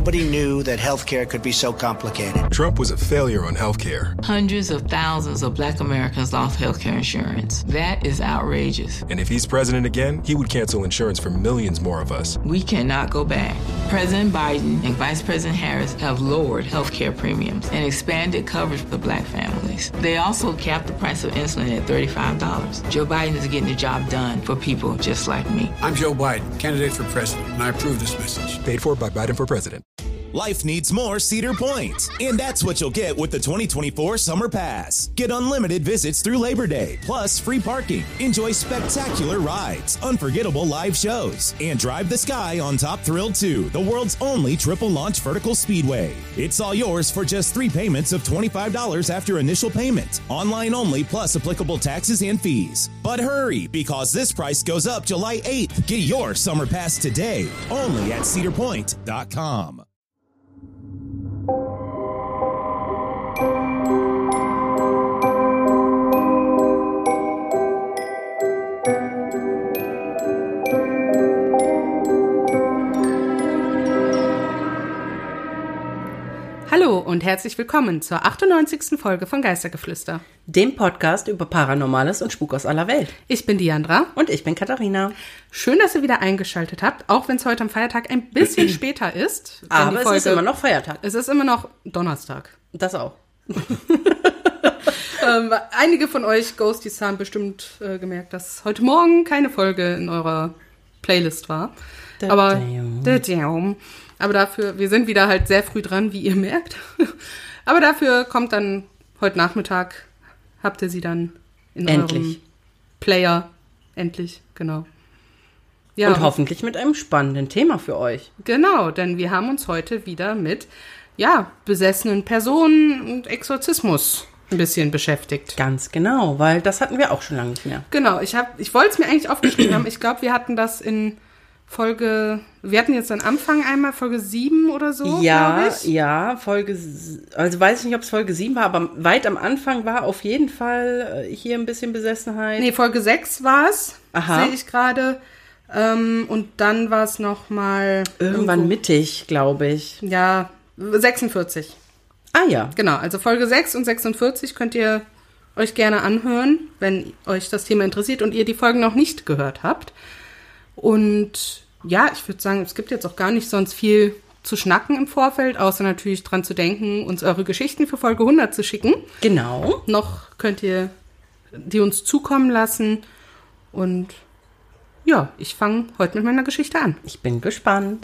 Nobody knew that healthcare could be so complicated. Trump was a failure on healthcare. Hundreds of thousands of Black Americans lost healthcare insurance. That is outrageous. And if he's president again, he would cancel insurance for millions more of us. We cannot go back. President Biden and Vice President Harris have lowered healthcare premiums and expanded coverage for Black families. They also capped the price of insulin at $35. Joe Biden is getting the job done for people just like me. I'm Joe Biden, candidate for president, and I approve this message. Paid for by Biden for president. Life needs more Cedar Point, and that's what you'll get with the 2024 Summer Pass. Get unlimited visits through Labor Day, plus free parking. Enjoy spectacular rides, unforgettable live shows, and drive the sky on Top Thrill 2, the world's only triple-launch vertical speedway. It's all yours for just 3 payments of $25 after initial payment. Online only, plus applicable taxes and fees. But hurry, because this price goes up July 8th. Get your Summer Pass today, only at cedarpoint.com. Hallo und herzlich willkommen zur 98. Folge von Geistergeflüster, dem Podcast über Paranormales und Spuk aus aller Welt. Ich bin Diandra. Und ich bin Katharina. Schön, dass ihr wieder eingeschaltet habt, auch wenn es heute am Feiertag ein bisschen später ist. Aber es ist immer noch Feiertag. Es ist immer noch Donnerstag. Das auch. Einige von euch Ghosties haben bestimmt gemerkt, dass heute Morgen keine Folge in eurer Playlist war. Aber dafür, wir sind wieder halt sehr früh dran, wie ihr merkt. Aber dafür kommt dann heute Nachmittag, habt ihr sie dann in eurem Player. Endlich, genau. Ja, und hoffentlich mit einem spannenden Thema für euch. Genau, denn wir haben uns heute wieder mit, besessenen Personen und Exorzismus ein bisschen beschäftigt. Ganz genau, weil das hatten wir auch schon lange nicht mehr. Genau, ich wollte es mir eigentlich aufgeschrieben haben. Ich glaube, wir hatten das in wir hatten jetzt am Anfang einmal Folge 7 oder so, glaube ich. Ja, also weiß ich nicht, ob es Folge 7 war, aber weit am Anfang war auf jeden Fall hier ein bisschen Besessenheit. Nee, Folge 6 war es, sehe ich gerade. Und dann war es nochmal irgendwann mittig, glaube ich. Ja, 46. Ah ja. Genau, also Folge 6 und 46 könnt ihr euch gerne anhören, wenn euch das Thema interessiert und ihr die Folgen noch nicht gehört habt. Und ja, ich würde sagen, es gibt jetzt auch gar nicht sonst viel zu schnacken im Vorfeld, außer natürlich dran zu denken, uns eure Geschichten für Folge 100 zu schicken. Genau. Noch könnt ihr die uns zukommen lassen. Und ja, ich fange heute mit meiner Geschichte an. Ich bin gespannt.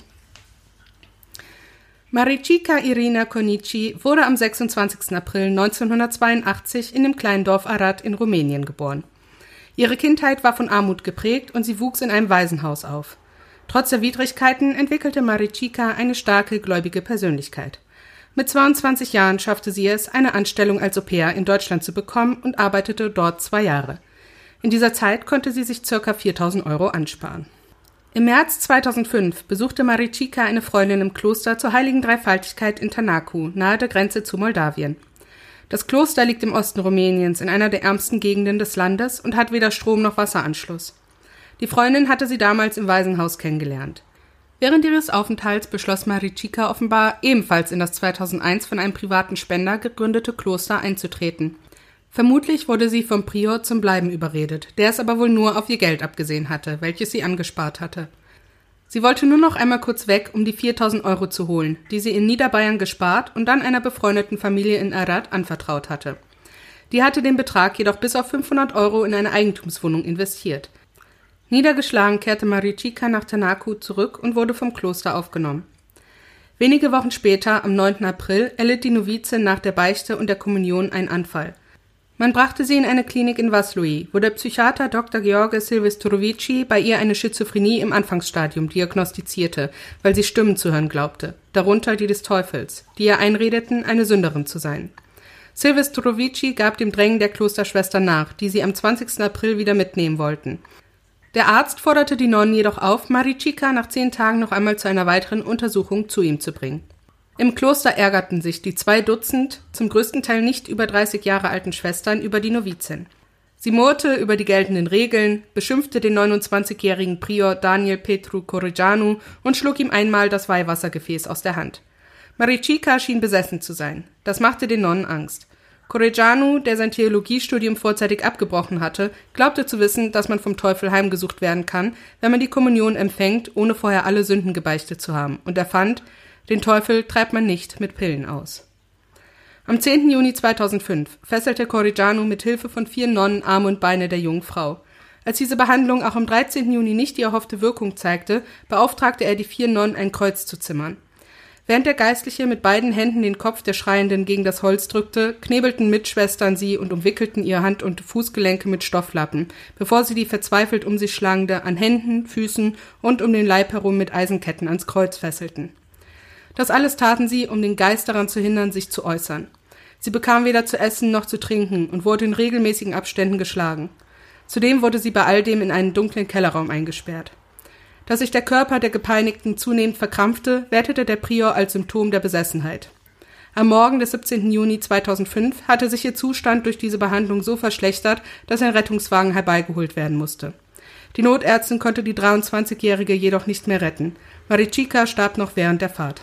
Marichika Irina Konici wurde am 26. April 1982 in dem kleinen Dorf Arad in Rumänien geboren. Ihre Kindheit war von Armut geprägt und sie wuchs in einem Waisenhaus auf. Trotz der Widrigkeiten entwickelte Marichika eine starke, gläubige Persönlichkeit. Mit 22 Jahren schaffte sie es, eine Anstellung als Au-pair in Deutschland zu bekommen und arbeitete dort 2 Jahre. In dieser Zeit konnte sie sich ca. 4.000 € ansparen. Im März 2005 besuchte Marichika eine Freundin im Kloster zur Heiligen Dreifaltigkeit in Târnacu, nahe der Grenze zu Moldawien. Das Kloster liegt im Osten Rumäniens in einer der ärmsten Gegenden des Landes und hat weder Strom- noch Wasseranschluss. Die Freundin hatte sie damals im Waisenhaus kennengelernt. Während ihres Aufenthalts beschloss Marichika offenbar, ebenfalls in das 2001 von einem privaten Spender gegründete Kloster einzutreten. Vermutlich wurde sie vom Prior zum Bleiben überredet, der es aber wohl nur auf ihr Geld abgesehen hatte, welches sie angespart hatte. Sie wollte nur noch einmal kurz weg, um die 4.000 € zu holen, die sie in Niederbayern gespart und dann einer befreundeten Familie in Arad anvertraut hatte. Die hatte den Betrag jedoch bis auf 500 € in eine Eigentumswohnung investiert. Niedergeschlagen kehrte Marichika nach Târnacu zurück und wurde vom Kloster aufgenommen. Wenige Wochen später, am 9. April, erlitt die Novizin nach der Beichte und der Kommunion einen Anfall. Man brachte sie in eine Klinik in Vaslui, wo der Psychiater Dr. George Silvestrovici bei ihr eine Schizophrenie im Anfangsstadium diagnostizierte, weil sie Stimmen zu hören glaubte, darunter die des Teufels, die ihr einredeten, eine Sünderin zu sein. Silvestrovici gab dem Drängen der Klosterschwestern nach, die sie am 20. April wieder mitnehmen wollten. Der Arzt forderte die Nonnen jedoch auf, Marichika nach 10 Tagen noch einmal zu einer weiteren Untersuchung zu ihm zu bringen. Im Kloster ärgerten sich die 2 Dutzend, zum größten Teil nicht über 30 Jahre alten Schwestern über die Novizin. Sie murrte über die geltenden Regeln, beschimpfte den 29-jährigen Prior Daniel Petru Coregianu und schlug ihm einmal das Weihwassergefäß aus der Hand. Maricica schien besessen zu sein. Das machte den Nonnen Angst. Coregianu, der sein Theologiestudium vorzeitig abgebrochen hatte, glaubte zu wissen, dass man vom Teufel heimgesucht werden kann, wenn man die Kommunion empfängt, ohne vorher alle Sünden gebeichtet zu haben, und er fand, den Teufel treibt man nicht mit Pillen aus. Am 10. Juni 2005 fesselte Coregianu mit Hilfe von 4 Nonnen Arme und Beine der jungen Frau. Als diese Behandlung auch am 13. Juni nicht die erhoffte Wirkung zeigte, beauftragte er die 4 Nonnen, ein Kreuz zu zimmern. Während der Geistliche mit beiden Händen den Kopf der Schreienden gegen das Holz drückte, knebelten Mitschwestern sie und umwickelten ihr Hand- und Fußgelenke mit Stofflappen, bevor sie die verzweifelt um sich schlagende an Händen, Füßen und um den Leib herum mit Eisenketten ans Kreuz fesselten. Das alles taten sie, um den Geist daran zu hindern, sich zu äußern. Sie bekam weder zu essen noch zu trinken und wurde in regelmäßigen Abständen geschlagen. Zudem wurde sie bei all dem in einen dunklen Kellerraum eingesperrt. Dass sich der Körper der Gepeinigten zunehmend verkrampfte, wertete der Prior als Symptom der Besessenheit. Am Morgen des 17. Juni 2005 hatte sich ihr Zustand durch diese Behandlung so verschlechtert, dass ein Rettungswagen herbeigeholt werden musste. Die Notärztin konnte die 23-Jährige jedoch nicht mehr retten. Maricica starb noch während der Fahrt.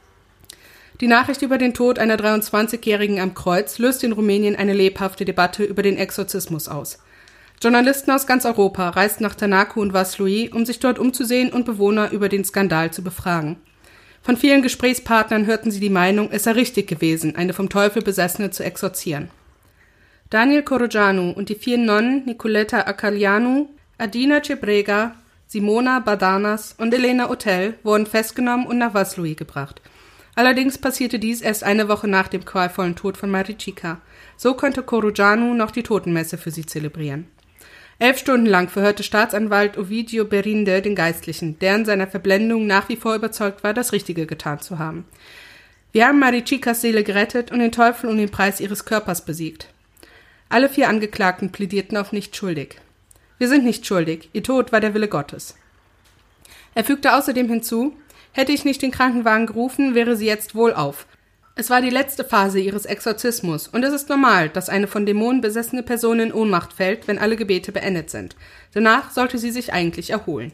Die Nachricht über den Tod einer 23-Jährigen am Kreuz löste in Rumänien eine lebhafte Debatte über den Exorzismus aus. Journalisten aus ganz Europa reisten nach Târnacu und Vaslui, um sich dort umzusehen und Bewohner über den Skandal zu befragen. Von vielen Gesprächspartnern hörten sie die Meinung, es sei richtig gewesen, eine vom Teufel Besessene zu exorzieren. Daniel Coregianu und die 4 Nonnen Nicoleta Acalianu, Adina Cebrega, Simona Badanas und Elena Otel wurden festgenommen und nach Vaslui gebracht. Allerdings passierte dies erst eine Woche nach dem qualvollen Tod von Maricica. So konnte Coregianu noch die Totenmesse für sie zelebrieren. 11 Stunden lang verhörte Staatsanwalt Ovidiu Berinde den Geistlichen, der in seiner Verblendung nach wie vor überzeugt war, das Richtige getan zu haben. Wir haben Maricicas Seele gerettet und den Teufel um den Preis ihres Körpers besiegt. Alle 4 Angeklagten plädierten auf nicht schuldig. Wir sind nicht schuldig, ihr Tod war der Wille Gottes. Er fügte außerdem hinzu, hätte ich nicht den Krankenwagen gerufen, wäre sie jetzt wohlauf. Es war die letzte Phase ihres Exorzismus und es ist normal, dass eine von Dämonen besessene Person in Ohnmacht fällt, wenn alle Gebete beendet sind. Danach sollte sie sich eigentlich erholen.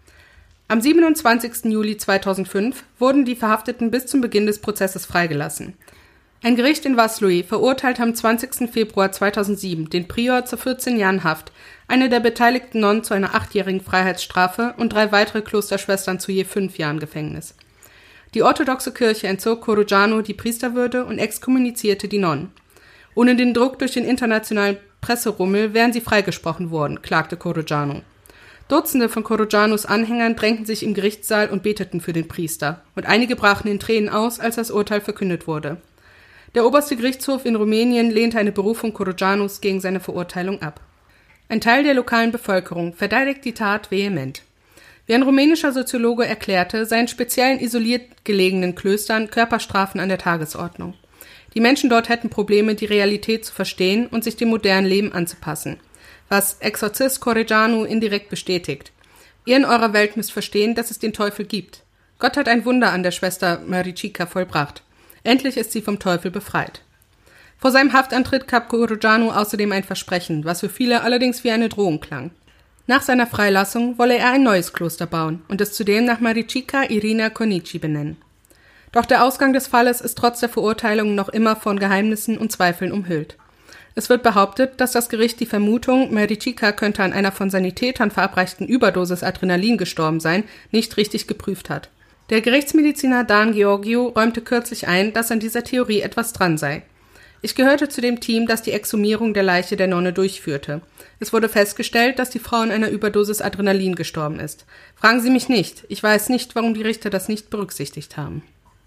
Am 27. Juli 2005 wurden die Verhafteten bis zum Beginn des Prozesses freigelassen. Ein Gericht in Vaslui verurteilte am 20. Februar 2007 den Prior zu 14 Jahren Haft, eine der beteiligten Nonnen zu einer 8-jährigen Freiheitsstrafe und 3 weitere Klosterschwestern zu je 5 Jahren Gefängnis. Die orthodoxe Kirche entzog Coregianu die Priesterwürde und exkommunizierte die Nonnen. Ohne den Druck durch den internationalen Presserummel wären sie freigesprochen worden, klagte Coregianu. Dutzende von Coregianus Anhängern drängten sich im Gerichtssaal und beteten für den Priester, und einige brachen in Tränen aus, als das Urteil verkündet wurde. Der oberste Gerichtshof in Rumänien lehnte eine Berufung Coregianus gegen seine Verurteilung ab. Ein Teil der lokalen Bevölkerung verteidigt die Tat vehement. Wie ein rumänischer Soziologe erklärte, seien speziellen isoliert gelegenen Klöstern Körperstrafen an der Tagesordnung. Die Menschen dort hätten Probleme, die Realität zu verstehen und sich dem modernen Leben anzupassen, was Exorzist Coregianu indirekt bestätigt. Ihr in eurer Welt müsst verstehen, dass es den Teufel gibt. Gott hat ein Wunder an der Schwester Maricica vollbracht. Endlich ist sie vom Teufel befreit. Vor seinem Haftantritt gab Coregianu außerdem ein Versprechen, was für viele allerdings wie eine Drohung klang. Nach seiner Freilassung wolle er ein neues Kloster bauen und es zudem nach Maricica Irina Conici benennen. Doch der Ausgang des Falles ist trotz der Verurteilung noch immer von Geheimnissen und Zweifeln umhüllt. Es wird behauptet, dass das Gericht die Vermutung, Maricica könnte an einer von Sanitätern verabreichten Überdosis Adrenalin gestorben sein, nicht richtig geprüft hat. Der Gerichtsmediziner Dan Georgiou räumte kürzlich ein, dass an dieser Theorie etwas dran sei. Ich gehörte zu dem Team, das die Exhumierung der Leiche der Nonne durchführte. Es wurde festgestellt, dass die Frau an einer Überdosis Adrenalin gestorben ist. Fragen Sie mich nicht. Ich weiß nicht, warum die Richter das nicht berücksichtigt haben.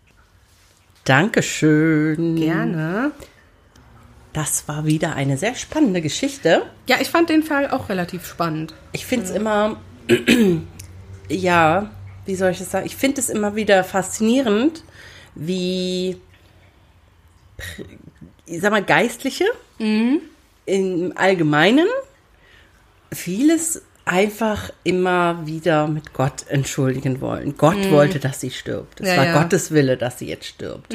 Dankeschön. Gerne. Das war wieder eine sehr spannende Geschichte. Ja, ich fand den Fall auch relativ spannend. Ich finde es immer, ja, wie soll ich das sagen? Ich finde es immer wieder faszinierend, wie, ich sag mal, Geistliche im Allgemeinen vieles einfach immer wieder mit Gott entschuldigen wollen. Gott wollte, dass sie stirbt. Es war Gottes Wille, dass sie jetzt stirbt.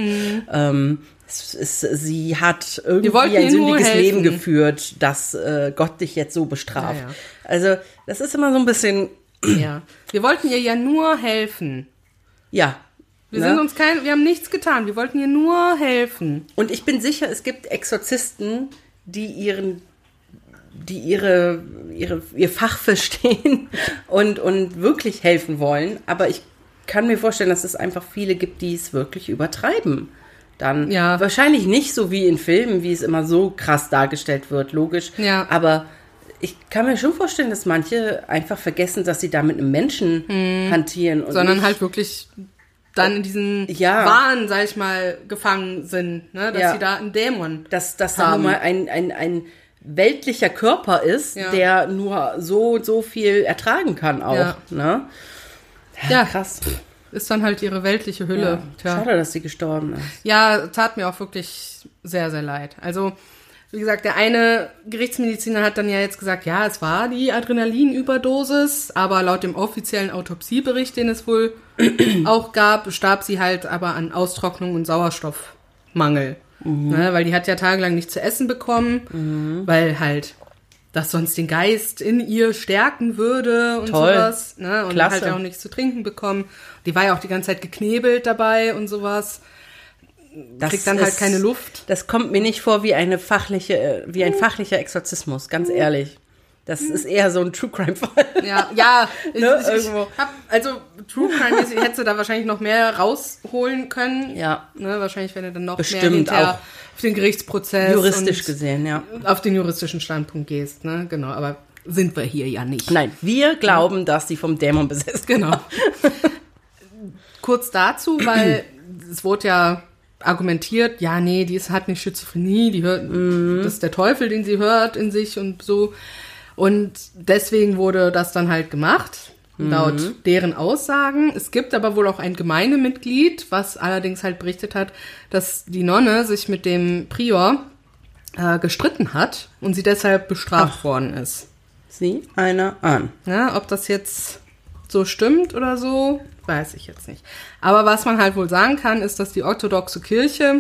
Sie hat irgendwie ein sündiges Leben geführt, dass Gott dich jetzt so bestraft. Ja. Also das ist immer so ein bisschen... Ja, wir wollten ihr ja nur helfen. Ja. Wir haben nichts getan, wir wollten ihr nur helfen. Und ich bin sicher, es gibt Exorzisten, die ihr Fach verstehen und wirklich helfen wollen. Aber ich kann mir vorstellen, dass es einfach viele gibt, die es wirklich übertreiben. Dann wahrscheinlich nicht so wie in Filmen, wie es immer so krass dargestellt wird, logisch. Ja. Aber ich kann mir schon vorstellen, dass manche einfach vergessen, dass sie da mit einem Menschen hantieren. Und sondern halt wirklich dann in diesen Wahn, sag ich mal, gefangen sind, ne? Dass sie da einen Dämon dass da nun mal ein weltlicher Körper ist, der nur so viel ertragen kann auch. Ja. Ne? Ja, krass. Ist dann halt ihre weltliche Hülle. Ja. Schade, dass sie gestorben ist. Ja, tat mir auch wirklich sehr, sehr leid. Also, wie gesagt, der eine Gerichtsmediziner hat dann ja jetzt gesagt, ja, es war die Adrenalinüberdosis, aber laut dem offiziellen Autopsiebericht, den es wohl auch gab, starb sie halt aber an Austrocknung und Sauerstoffmangel. Ne, weil die hat ja tagelang nichts zu essen bekommen, weil halt das sonst den Geist in ihr stärken würde und sowas. Ne, und Klasse. halt auch nichts zu trinken bekommen. Die war ja auch die ganze Zeit geknebelt dabei und sowas. Kriegt dann halt keine Luft. Das kommt mir nicht vor wie ein fachlicher Exorzismus, ganz ehrlich. Das ist eher so ein True Crime Fall. Ja, irgendwo. Also True Crime hätte da wahrscheinlich noch mehr rausholen können. Ja. Ne, wahrscheinlich, wenn er dann noch bestimmt mehr hinterher auch auf den Gerichtsprozess juristisch gesehen, ja. Auf den juristischen Standpunkt gehst, ne? Genau, aber sind wir hier ja nicht. Nein, wir glauben, dass sie vom Dämon besetzt. Genau. Kurz dazu, weil es wurde ja argumentiert, ja, nee, die hat nicht Schizophrenie, die hört, das ist der Teufel, den sie hört in sich und so. Und deswegen wurde das dann halt gemacht, laut deren Aussagen. Es gibt aber wohl auch ein Gemeindemitglied, was allerdings halt berichtet hat, dass die Nonne sich mit dem Prior gestritten hat und sie deshalb bestraft worden ist. Sieh einer an. Ja, ob das jetzt so stimmt oder so, weiß ich jetzt nicht. Aber was man halt wohl sagen kann, ist, dass die orthodoxe Kirche,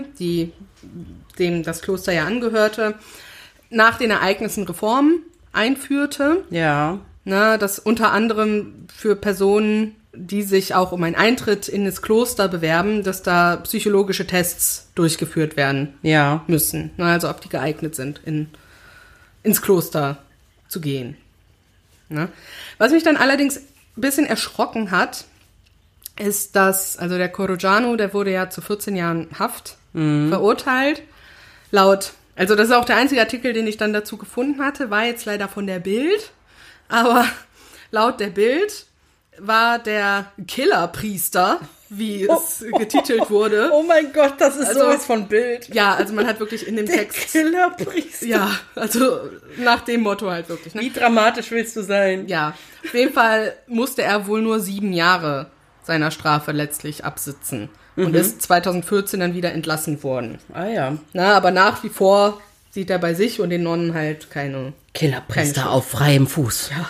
dem das Kloster ja angehörte, nach den Ereignissen Reformen einführte. Ja. Na, das unter anderem für Personen, die sich auch um einen Eintritt in das Kloster bewerben, dass da psychologische Tests durchgeführt werden müssen. Na, also ob die geeignet sind, ins Kloster zu gehen. Na? Was mich dann allerdings ein bisschen erschrocken hat, ist, dass, also der Corrogiano, der wurde ja zu 14 Jahren Haft verurteilt. Also das ist auch der einzige Artikel, den ich dann dazu gefunden hatte, war jetzt leider von der Bild. Aber laut der Bild war der Killerpriester, wie es getitelt wurde. Oh mein Gott, das ist sowas von Bild. Ja, also man hat wirklich in dem Text... Killerpriester. Ja, also nach dem Motto halt wirklich. Ne? Wie dramatisch willst du sein? Ja, auf jeden Fall musste er wohl nur 7 Jahre seiner Strafe letztlich absitzen. Und ist 2014 dann wieder entlassen worden. Ah ja. Na, aber nach wie vor sieht er bei sich und den Nonnen halt keine Killerpriester auf freiem Fuß. Ja.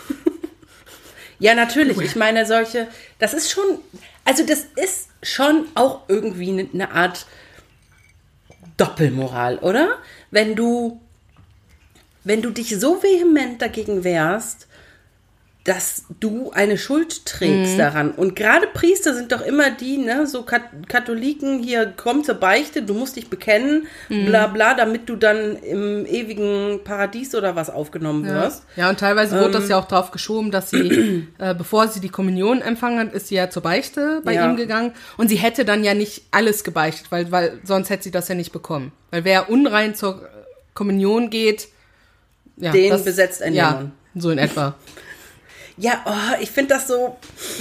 Ja, natürlich. Ich meine, das ist schon auch irgendwie eine Art Doppelmoral, oder? Wenn du dich so vehement dagegen wehrst, dass du eine Schuld trägst daran. Und gerade Priester sind doch immer die, ne, so Katholiken, hier, komm zur Beichte, du musst dich bekennen, bla bla, damit du dann im ewigen Paradies oder was aufgenommen wirst. Ja, und teilweise wurde das ja auch drauf geschoben, dass sie, bevor sie die Kommunion empfangen hat, ist sie ja zur Beichte bei ihm gegangen. Und sie hätte dann ja nicht alles gebeichtet, weil sonst hätte sie das ja nicht bekommen. Weil wer unrein zur Kommunion geht, ja, den besetzt ein Dämon. Ja, so in etwa. Ja, ich finde das so,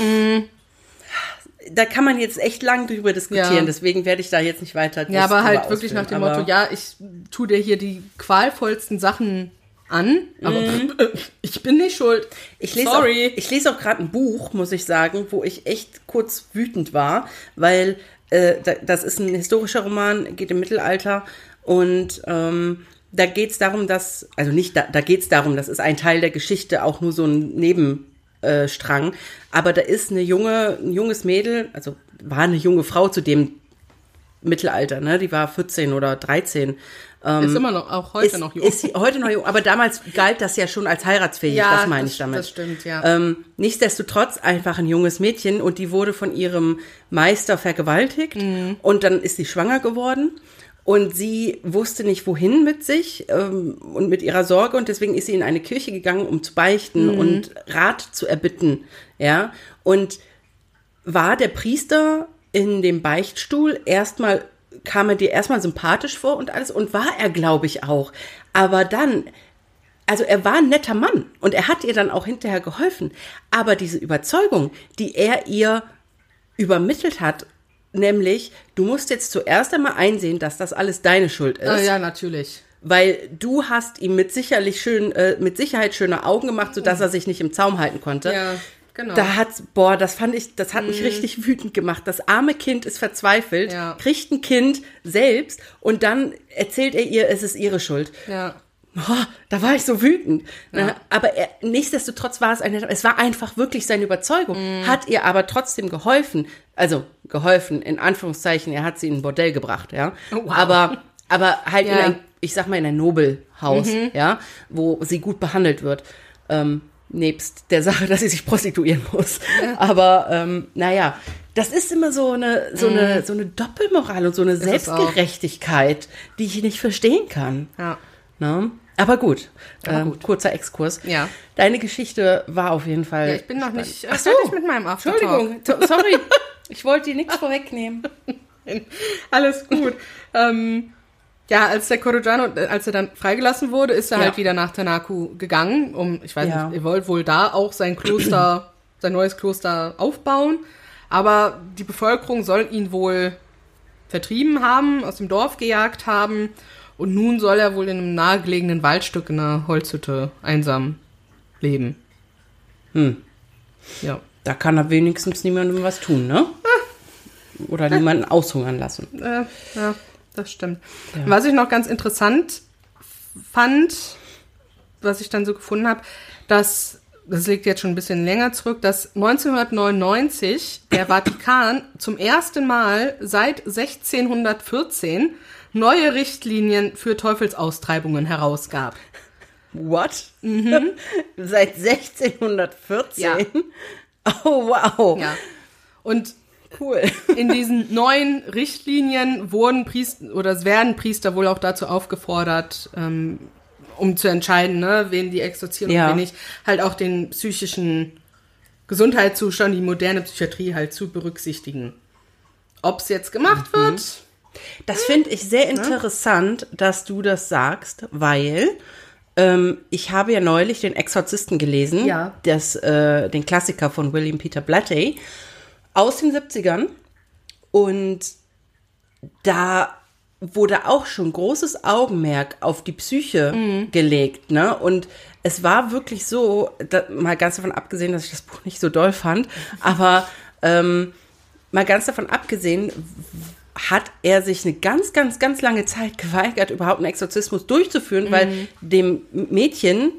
da kann man jetzt echt lang drüber diskutieren, deswegen werde ich da jetzt nicht weiter Ja, aber halt wirklich nach dem Motto, ja, ich tue dir hier die qualvollsten Sachen an, aber ich bin nicht schuld. Ich lese auch gerade ein Buch, muss ich sagen, wo ich echt kurz wütend war, weil das ist ein historischer Roman, geht im Mittelalter und da geht's darum, dass, also nicht, da geht's darum, das ist ein Teil der Geschichte, auch nur so ein Nebenstrang, aber da ist ein junges Mädel, also war eine junge Frau zu dem Mittelalter, ne, die war 14 oder 13. Ist immer noch, auch heute noch jung. Ist sie heute noch jung, aber damals galt das ja schon als heiratsfähig, ja, das meine ich damit. Das stimmt, ja. Nichtsdestotrotz einfach ein junges Mädchen und die wurde von ihrem Meister vergewaltigt und dann ist sie schwanger geworden und sie wusste nicht, wohin mit sich und mit ihrer Sorge und deswegen ist sie in eine Kirche gegangen, um zu beichten und Rat zu erbitten, ja, und war der Priester in dem Beichtstuhl kam er dir erstmal sympathisch vor und alles und war er, glaube ich, auch. Aber dann, also er war ein netter Mann und er hat ihr dann auch hinterher geholfen. Aber diese Überzeugung, die er ihr übermittelt hat, nämlich, du musst jetzt zuerst einmal einsehen, dass das alles deine Schuld ist. Ja, natürlich. Weil du hast ihm mit Sicherheit schöne Augen gemacht, sodass er sich nicht im Zaum halten konnte. Ja. Genau. Das hat mich richtig wütend gemacht. Das arme Kind ist verzweifelt, kriegt ein Kind selbst und dann erzählt er ihr, es ist ihre Schuld. Ja. Oh, da war ich so wütend. Ja. Aber nichtsdestotrotz war es war einfach wirklich seine Überzeugung. Hat ihr aber trotzdem geholfen. Also geholfen, in Anführungszeichen, er hat sie in ein Bordell gebracht, ja. Oh, wow. Aber halt in ein Nobelhaus, ja, wo sie gut behandelt wird. Nebst der Sache, dass sie sich prostituieren muss. Ja. Aber das ist immer so eine Doppelmoral und so eine Selbstgerechtigkeit, die ich nicht verstehen kann. Ja. Ne? Aber gut. Kurzer Exkurs. Ja. Deine Geschichte war auf jeden Fall. Ja, ich bin noch nicht fertig mit meinem Aftertalk. Entschuldigung, sorry. Ich wollte dir nichts vorwegnehmen. Alles gut. Ja, als der Correggiano, als er dann freigelassen wurde, ist er halt wieder nach Tanaku gegangen, ich weiß nicht, er wollte wohl da auch sein neues Kloster aufbauen, aber die Bevölkerung soll ihn wohl vertrieben haben, aus dem Dorf gejagt haben und nun soll er wohl in einem nahegelegenen Waldstück in einer Holzhütte einsam leben. Ja. Da kann er wenigstens niemandem was tun, ne? Oder niemanden aushungern lassen. Ja. Das stimmt. Ja. Was ich noch ganz interessant fand, was ich dann so gefunden habe, das liegt jetzt schon ein bisschen länger zurück, dass 1999 der Vatikan zum ersten Mal seit 1614 neue Richtlinien für Teufelsaustreibungen herausgab. What? Seit 1614? Ja. Oh, wow. Ja. Und cool. In diesen neuen Richtlinien werden Priester wohl auch dazu aufgefordert, um zu entscheiden, ne, wen die exorzieren und wen nicht, halt auch den psychischen Gesundheitszustand, die moderne Psychiatrie halt zu berücksichtigen. Ob es jetzt gemacht wird? Das finde ich sehr interessant, dass du das sagst, weil ich habe ja neulich den Exorzisten gelesen, den Klassiker von William Peter Blatty, aus den 70ern und da wurde auch schon großes Augenmerk auf die Psyche gelegt, ne? Und es war wirklich so, mal ganz davon abgesehen, dass ich das Buch nicht so doll fand, aber mal ganz davon abgesehen, hat er sich eine ganz, ganz, ganz lange Zeit geweigert, überhaupt einen Exorzismus durchzuführen, weil dem Mädchen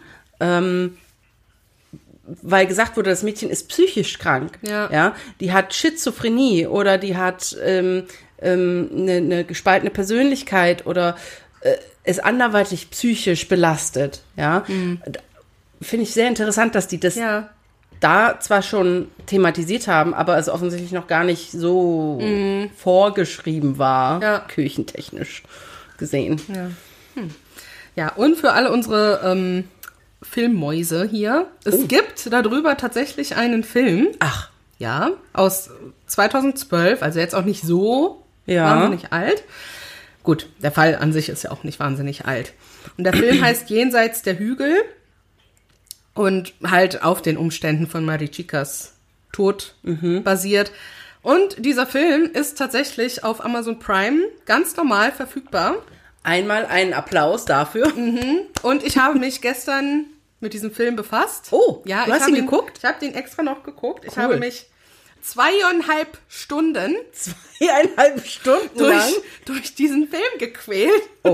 weil gesagt wurde, das Mädchen ist psychisch krank. Ja? Die hat Schizophrenie oder die hat eine gespaltene Persönlichkeit oder ist anderweitig psychisch belastet. Ja? Finde ich sehr interessant, dass die das da zwar schon thematisiert haben, aber es offensichtlich noch gar nicht so vorgeschrieben war, kirchentechnisch gesehen. Ja. Ja, und für alle unsere Filmmäuse hier. Es gibt darüber tatsächlich einen Film. Ach. Ja, aus 2012, also jetzt auch nicht so wahnsinnig alt. Gut, der Fall an sich ist ja auch nicht wahnsinnig alt. Und der Film heißt Jenseits der Hügel und halt auf den Umständen von Marichicas Tod basiert. Und dieser Film ist tatsächlich auf Amazon Prime ganz normal verfügbar. Einmal einen Applaus dafür. Und ich habe mich gestern mit diesem Film befasst. Oh, ja, du hast ihn geguckt? Ich habe den extra noch geguckt. Cool. Ich habe mich 2,5 Stunden lang? durch diesen Film gequält. Oh,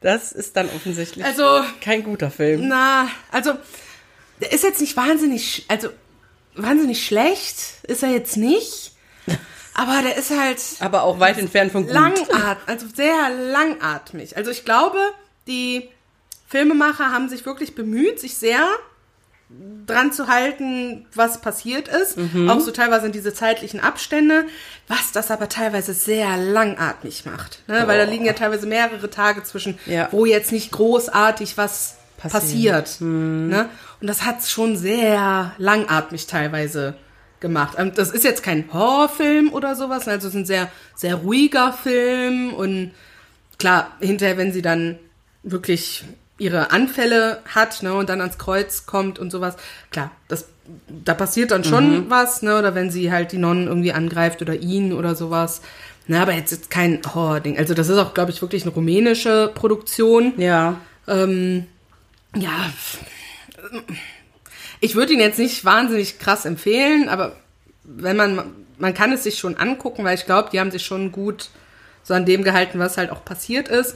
Das ist dann offensichtlich kein guter Film. Der ist jetzt nicht wahnsinnig schlecht, ist er jetzt nicht. Aber der ist halt... Aber auch weit entfernt von gut. Sehr langatmig. Also ich glaube, die Filmemacher haben sich wirklich bemüht, sich sehr dran zu halten, was passiert ist. Auch so teilweise in diese zeitlichen Abstände, was das aber teilweise sehr langatmig macht. Ne? Weil da liegen ja teilweise mehrere Tage zwischen, wo jetzt nicht großartig was passiert. Ne? Und das hat schon sehr langatmig teilweise gemacht. Das ist jetzt kein Horrorfilm oder sowas, also es ist ein sehr, sehr ruhiger Film und klar, hinterher, wenn sie dann wirklich ihre Anfälle hat, ne, und dann ans Kreuz kommt und sowas, klar, da passiert dann schon was, ne, oder wenn sie halt die Nonnen irgendwie angreift oder ihn oder sowas, ne, aber jetzt kein Horror-Ding. Also das ist auch, glaube ich, wirklich eine rumänische Produktion. Ja. Ich würde ihn jetzt nicht wahnsinnig krass empfehlen, aber wenn man kann es sich schon angucken, weil ich glaube, die haben sich schon gut so an dem gehalten, was halt auch passiert ist.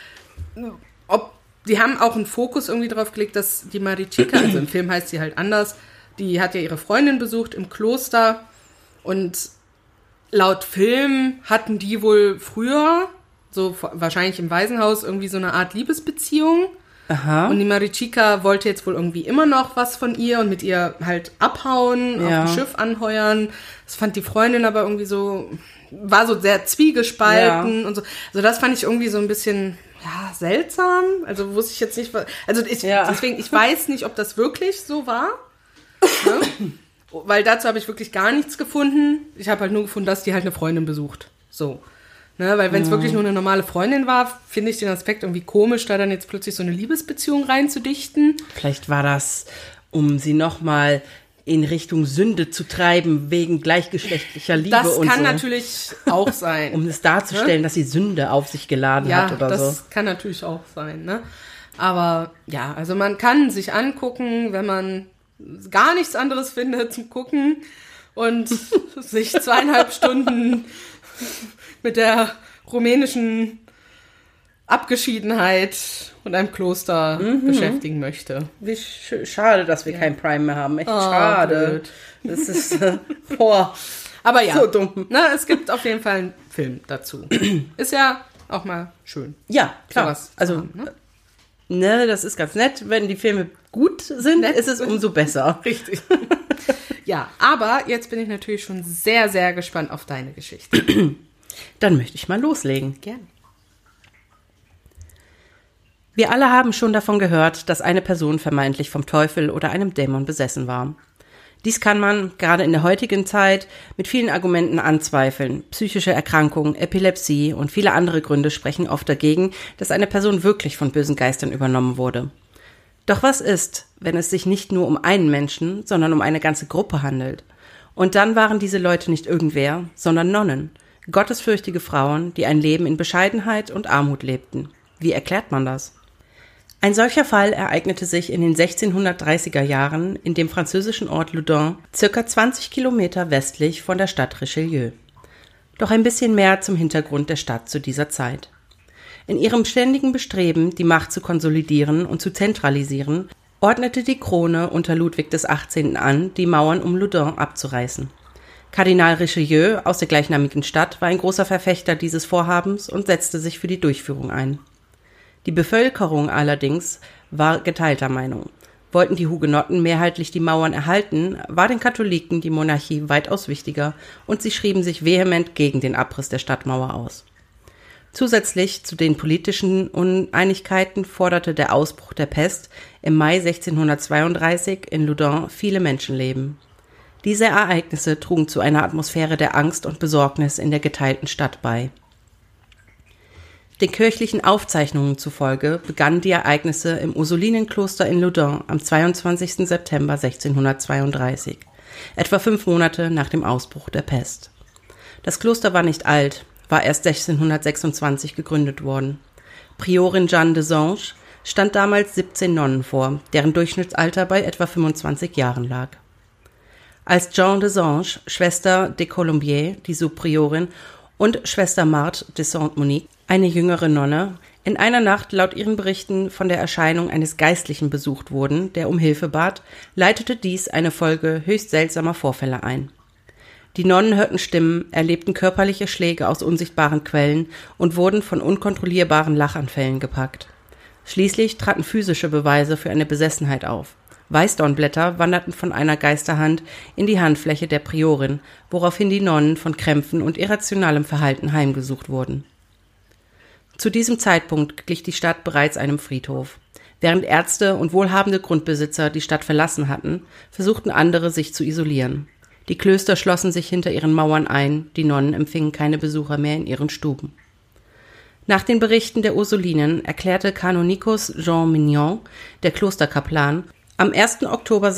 Die haben auch einen Fokus irgendwie drauf gelegt, dass die Marichika, also im Film heißt sie halt anders, die hat ja ihre Freundin besucht im Kloster und laut Film hatten die wohl früher, so wahrscheinlich im Waisenhaus, irgendwie so eine Art Liebesbeziehung. Aha. Und die Marichika wollte jetzt wohl irgendwie immer noch was von ihr und mit ihr halt abhauen, auf dem Schiff anheuern. Das fand die Freundin aber irgendwie so, war so sehr zwiegespalten und so. Also das fand ich irgendwie so ein bisschen, seltsam. Also wusste ich jetzt nicht, deswegen, ich weiß nicht, ob das wirklich so war. Ne? Weil dazu habe ich wirklich gar nichts gefunden. Ich habe halt nur gefunden, dass die halt eine Freundin besucht. So. Ne? Weil wenn es wirklich nur eine normale Freundin war, finde ich den Aspekt irgendwie komisch, da dann jetzt plötzlich so eine Liebesbeziehung reinzudichten. Vielleicht war das, um sie nochmal in Richtung Sünde zu treiben, wegen gleichgeschlechtlicher Liebe und so. Das kann natürlich auch sein. Um es darzustellen, dass sie Sünde auf sich geladen hat oder so. Ja, das kann natürlich auch sein, ne? Aber ja, also man kann sich angucken, wenn man gar nichts anderes findet zum Gucken und sich 2,5 Stunden mit der rumänischen Abgeschiedenheit und einem Kloster beschäftigen möchte. Wie schade, dass wir kein Prime mehr haben. Echt schade. Blöd. Das ist, aber ja, so dumm. Ne, es gibt auf jeden Fall einen Film dazu. Ist ja auch mal schön. Ja, klar. Also, ne, das ist ganz nett. Wenn die Filme gut sind, ist es umso besser. Richtig. Ja, aber jetzt bin ich natürlich schon sehr, sehr gespannt auf deine Geschichte. Dann möchte ich mal loslegen. Gerne. Wir alle haben schon davon gehört, dass eine Person vermeintlich vom Teufel oder einem Dämon besessen war. Dies kann man, gerade in der heutigen Zeit, mit vielen Argumenten anzweifeln. Psychische Erkrankungen, Epilepsie und viele andere Gründe sprechen oft dagegen, dass eine Person wirklich von bösen Geistern übernommen wurde. Doch was ist, wenn es sich nicht nur um einen Menschen, sondern um eine ganze Gruppe handelt? Und dann waren diese Leute nicht irgendwer, sondern Nonnen, gottesfürchtige Frauen, die ein Leben in Bescheidenheit und Armut lebten. Wie erklärt man das? Ein solcher Fall ereignete sich in den 1630er Jahren in dem französischen Ort Loudun, circa 20 Kilometer westlich von der Stadt Richelieu. Doch ein bisschen mehr zum Hintergrund der Stadt zu dieser Zeit. In ihrem ständigen Bestreben, die Macht zu konsolidieren und zu zentralisieren, ordnete die Krone unter Ludwig XVIII. An, die Mauern um Loudun abzureißen. Kardinal Richelieu aus der gleichnamigen Stadt war ein großer Verfechter dieses Vorhabens und setzte sich für die Durchführung ein. Die Bevölkerung allerdings war geteilter Meinung. Wollten die Hugenotten mehrheitlich die Mauern erhalten, war den Katholiken die Monarchie weitaus wichtiger und sie schrieben sich vehement gegen den Abriss der Stadtmauer aus. Zusätzlich zu den politischen Uneinigkeiten forderte der Ausbruch der Pest im Mai 1632 in Loudun viele Menschenleben. Diese Ereignisse trugen zu einer Atmosphäre der Angst und Besorgnis in der geteilten Stadt bei. Den kirchlichen Aufzeichnungen zufolge begannen die Ereignisse im Ursulinenkloster in Loudun am 22. September 1632, etwa 5 Monate nach dem Ausbruch der Pest. Das Kloster war nicht alt, war erst 1626 gegründet worden. Priorin Jeanne de Sange stand damals 17 Nonnen vor, deren Durchschnittsalter bei etwa 25 Jahren lag. Als Jeanne de Sange, Schwester de Colombier, die Subpriorin, und Schwester Marthe de Sainte-Monique, eine jüngere Nonne, in einer Nacht laut ihren Berichten von der Erscheinung eines Geistlichen besucht wurden, der um Hilfe bat, leitete dies eine Folge höchst seltsamer Vorfälle ein. Die Nonnen hörten Stimmen, erlebten körperliche Schläge aus unsichtbaren Quellen und wurden von unkontrollierbaren Lachanfällen gepackt. Schließlich traten physische Beweise für eine Besessenheit auf. Weißdornblätter wanderten von einer Geisterhand in die Handfläche der Priorin, woraufhin die Nonnen von Krämpfen und irrationalem Verhalten heimgesucht wurden. Zu diesem Zeitpunkt glich die Stadt bereits einem Friedhof. Während Ärzte und wohlhabende Grundbesitzer die Stadt verlassen hatten, versuchten andere, sich zu isolieren. Die Klöster schlossen sich hinter ihren Mauern ein, die Nonnen empfingen keine Besucher mehr in ihren Stuben. Nach den Berichten der Ursulinen erklärte Kanonikus Jean Mignon, der Klosterkaplan, am 1. Oktober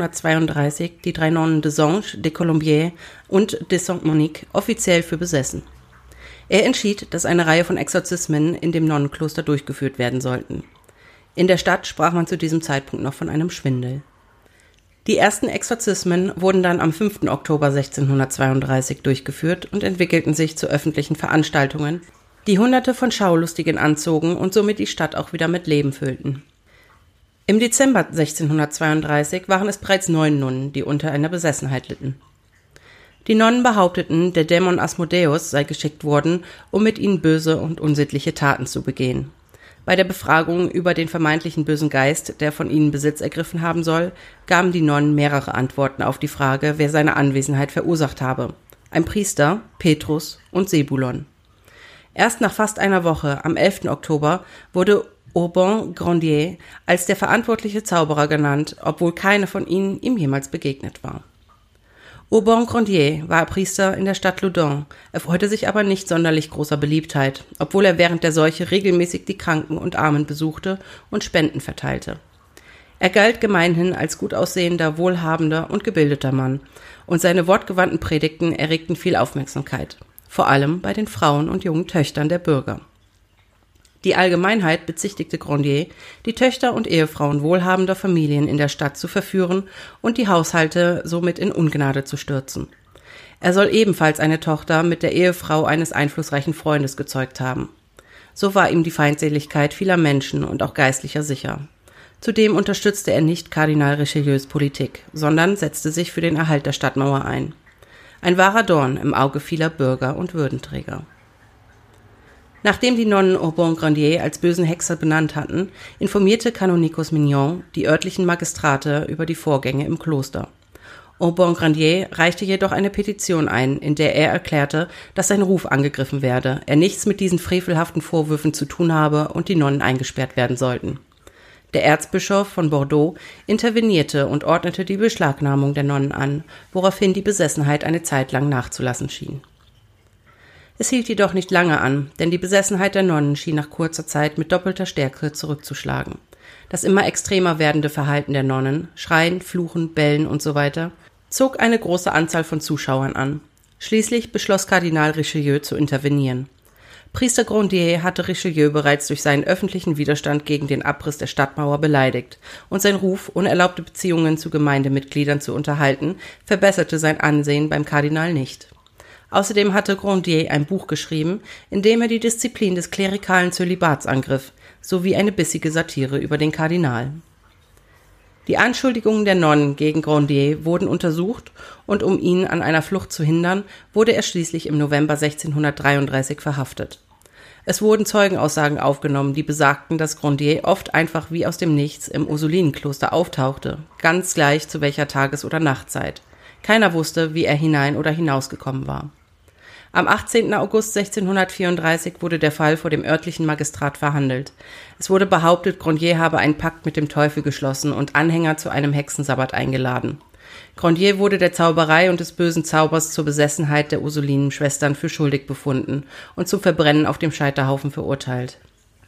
1632 die 3 Nonnen de Songe, de Colombier und de Sainte-Monique offiziell für besessen. Er entschied, dass eine Reihe von Exorzismen in dem Nonnenkloster durchgeführt werden sollten. In der Stadt sprach man zu diesem Zeitpunkt noch von einem Schwindel. Die ersten Exorzismen wurden dann am 5. Oktober 1632 durchgeführt und entwickelten sich zu öffentlichen Veranstaltungen, die Hunderte von Schaulustigen anzogen und somit die Stadt auch wieder mit Leben füllten. Im Dezember 1632 waren es bereits 9 Nonnen, die unter einer Besessenheit litten. Die Nonnen behaupteten, der Dämon Asmodeus sei geschickt worden, um mit ihnen böse und unsittliche Taten zu begehen. Bei der Befragung über den vermeintlichen bösen Geist, der von ihnen Besitz ergriffen haben soll, gaben die Nonnen mehrere Antworten auf die Frage, wer seine Anwesenheit verursacht habe. Ein Priester, Petrus und Sebulon. Erst nach fast einer Woche, am 11. Oktober, wurde Aubin Grandier als der verantwortliche Zauberer genannt, obwohl keine von ihnen ihm jemals begegnet war. Aubin Grandier war Priester in der Stadt Loudun, erfreute sich aber nicht sonderlich großer Beliebtheit, obwohl er während der Seuche regelmäßig die Kranken und Armen besuchte und Spenden verteilte. Er galt gemeinhin als gut aussehender, wohlhabender und gebildeter Mann, und seine wortgewandten Predigten erregten viel Aufmerksamkeit, vor allem bei den Frauen und jungen Töchtern der Bürger. Die Allgemeinheit bezichtigte Grandier, die Töchter und Ehefrauen wohlhabender Familien in der Stadt zu verführen und die Haushalte somit in Ungnade zu stürzen. Er soll ebenfalls eine Tochter mit der Ehefrau eines einflussreichen Freundes gezeugt haben. So war ihm die Feindseligkeit vieler Menschen und auch Geistlicher sicher. Zudem unterstützte er nicht Kardinal Richelieus Politik, sondern setzte sich für den Erhalt der Stadtmauer ein. Ein wahrer Dorn im Auge vieler Bürger und Würdenträger. Nachdem die Nonnen Aubin Grandier als bösen Hexer benannt hatten, informierte Kanonikus Mignon die örtlichen Magistrate über die Vorgänge im Kloster. Aubin Grandier reichte jedoch eine Petition ein, in der er erklärte, dass sein Ruf angegriffen werde, er nichts mit diesen frevelhaften Vorwürfen zu tun habe und die Nonnen eingesperrt werden sollten. Der Erzbischof von Bordeaux intervenierte und ordnete die Beschlagnahmung der Nonnen an, woraufhin die Besessenheit eine Zeit lang nachzulassen schien. Es hielt jedoch nicht lange an, denn die Besessenheit der Nonnen schien nach kurzer Zeit mit doppelter Stärke zurückzuschlagen. Das immer extremer werdende Verhalten der Nonnen, Schreien, Fluchen, Bellen usw., zog eine große Anzahl von Zuschauern an. Schließlich beschloss Kardinal Richelieu zu intervenieren. Priester Grandier hatte Richelieu bereits durch seinen öffentlichen Widerstand gegen den Abriss der Stadtmauer beleidigt, und sein Ruf, unerlaubte Beziehungen zu Gemeindemitgliedern zu unterhalten, verbesserte sein Ansehen beim Kardinal nicht. Außerdem hatte Grandier ein Buch geschrieben, in dem er die Disziplin des klerikalen Zölibats angriff, sowie eine bissige Satire über den Kardinal. Die Anschuldigungen der Nonnen gegen Grandier wurden untersucht und um ihn an einer Flucht zu hindern, wurde er schließlich im November 1633 verhaftet. Es wurden Zeugenaussagen aufgenommen, die besagten, dass Grandier oft einfach wie aus dem Nichts im Ursulinenkloster auftauchte, ganz gleich zu welcher Tages- oder Nachtzeit. Keiner wusste, wie er hinein oder hinausgekommen war. Am 18. August 1634 wurde der Fall vor dem örtlichen Magistrat verhandelt. Es wurde behauptet, Grandier habe einen Pakt mit dem Teufel geschlossen und Anhänger zu einem Hexensabbat eingeladen. Grandier wurde der Zauberei und des bösen Zaubers zur Besessenheit der Ursulinenschwestern für schuldig befunden und zum Verbrennen auf dem Scheiterhaufen verurteilt.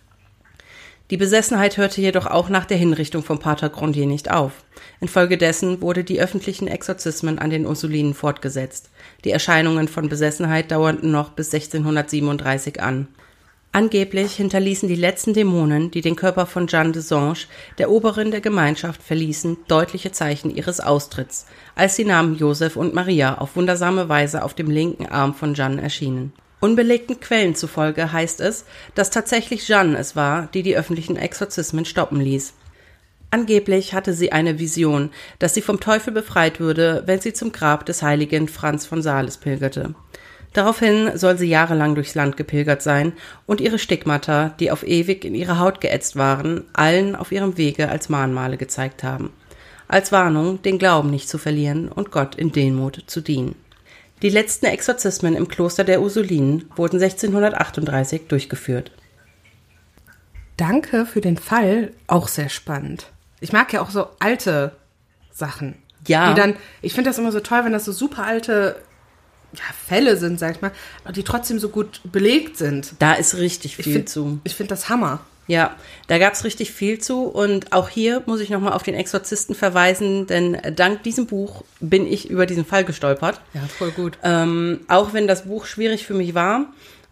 Die Besessenheit hörte jedoch auch nach der Hinrichtung von Pater Grandier nicht auf. Infolgedessen wurden die öffentlichen Exorzismen an den Ursulinen fortgesetzt. Die Erscheinungen von Besessenheit dauerten noch bis 1637 an. Angeblich hinterließen die letzten Dämonen, die den Körper von Jeanne de Songe, der Oberin der Gemeinschaft, verließen, deutliche Zeichen ihres Austritts, als die Namen Josef und Maria auf wundersame Weise auf dem linken Arm von Jeanne erschienen. Unbelegten Quellen zufolge heißt es, dass tatsächlich Jeanne es war, die die öffentlichen Exorzismen stoppen ließ. Angeblich hatte sie eine Vision, dass sie vom Teufel befreit würde, wenn sie zum Grab des heiligen Franz von Sales pilgerte. Daraufhin soll sie jahrelang durchs Land gepilgert sein und ihre Stigmata, die auf ewig in ihre Haut geätzt waren, allen auf ihrem Wege als Mahnmale gezeigt haben. Als Warnung, den Glauben nicht zu verlieren und Gott in Demut zu dienen. Die letzten Exorzismen im Kloster der Ursulinen wurden 1638 durchgeführt. Danke für den Fall, auch sehr spannend. Ich mag ja auch so alte Sachen. Ja. Ich finde das immer so toll, wenn das so super alte Fälle sind, sag ich mal, die trotzdem so gut belegt sind. Da ist richtig viel zu. Ich finde das Hammer. Ja, da gab es richtig viel zu und auch hier muss ich nochmal auf den Exorzisten verweisen, denn dank diesem Buch bin ich über diesen Fall gestolpert. Ja, voll gut. Auch wenn das Buch schwierig für mich war,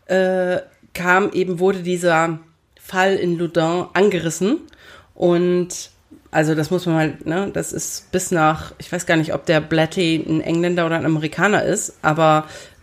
wurde dieser Fall in Loudun angerissen und also das muss man halt, ne, das ist bis nach, ich weiß gar nicht, ob der Blatty ein Engländer oder ein Amerikaner ist, aber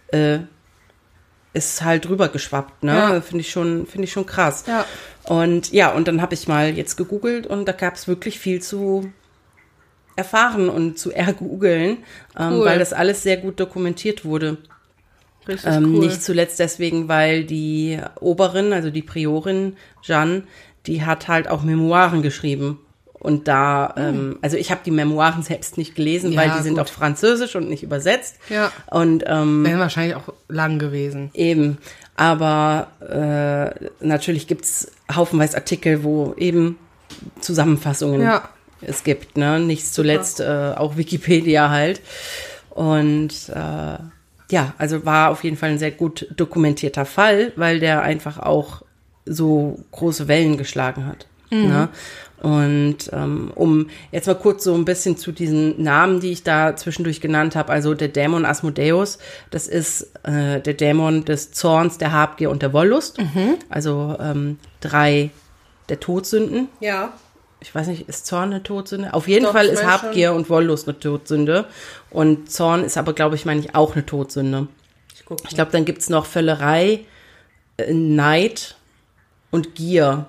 ist halt drüber geschwappt, ne? Ja. Finde ich schon krass. Ja. Und dann habe ich mal jetzt gegoogelt und da gab es wirklich viel zu erfahren und zu ergoogeln, weil das alles sehr gut dokumentiert wurde. Richtig cool. Nicht zuletzt deswegen, weil die Oberin, also die Priorin Jeanne, die hat halt auch Memoiren geschrieben. Und da, also ich habe die Memoiren selbst nicht gelesen, weil die sind auf Französisch und nicht übersetzt. Ja. Und wären wahrscheinlich auch lang gewesen. Eben. Aber natürlich gibt's haufenweise Artikel, wo eben Zusammenfassungen es gibt, ne? Nicht zuletzt auch Wikipedia halt. Und also war auf jeden Fall ein sehr gut dokumentierter Fall, weil der einfach auch so große Wellen geschlagen hat. Mhm. Ne? Und um jetzt mal kurz so ein bisschen zu diesen Namen, die ich da zwischendurch genannt habe, also der Dämon Asmodeus, das ist der Dämon des Zorns, der Habgier und der Wollust, also 3 der Todsünden. Ja. Ich weiß nicht, ist Zorn eine Todsünde? Auf jeden Fall ist Habgier und Wollust eine Todsünde und Zorn ist aber, glaube ich, auch eine Todsünde. Ich glaube, dann gibt's noch Völlerei, Neid und Gier.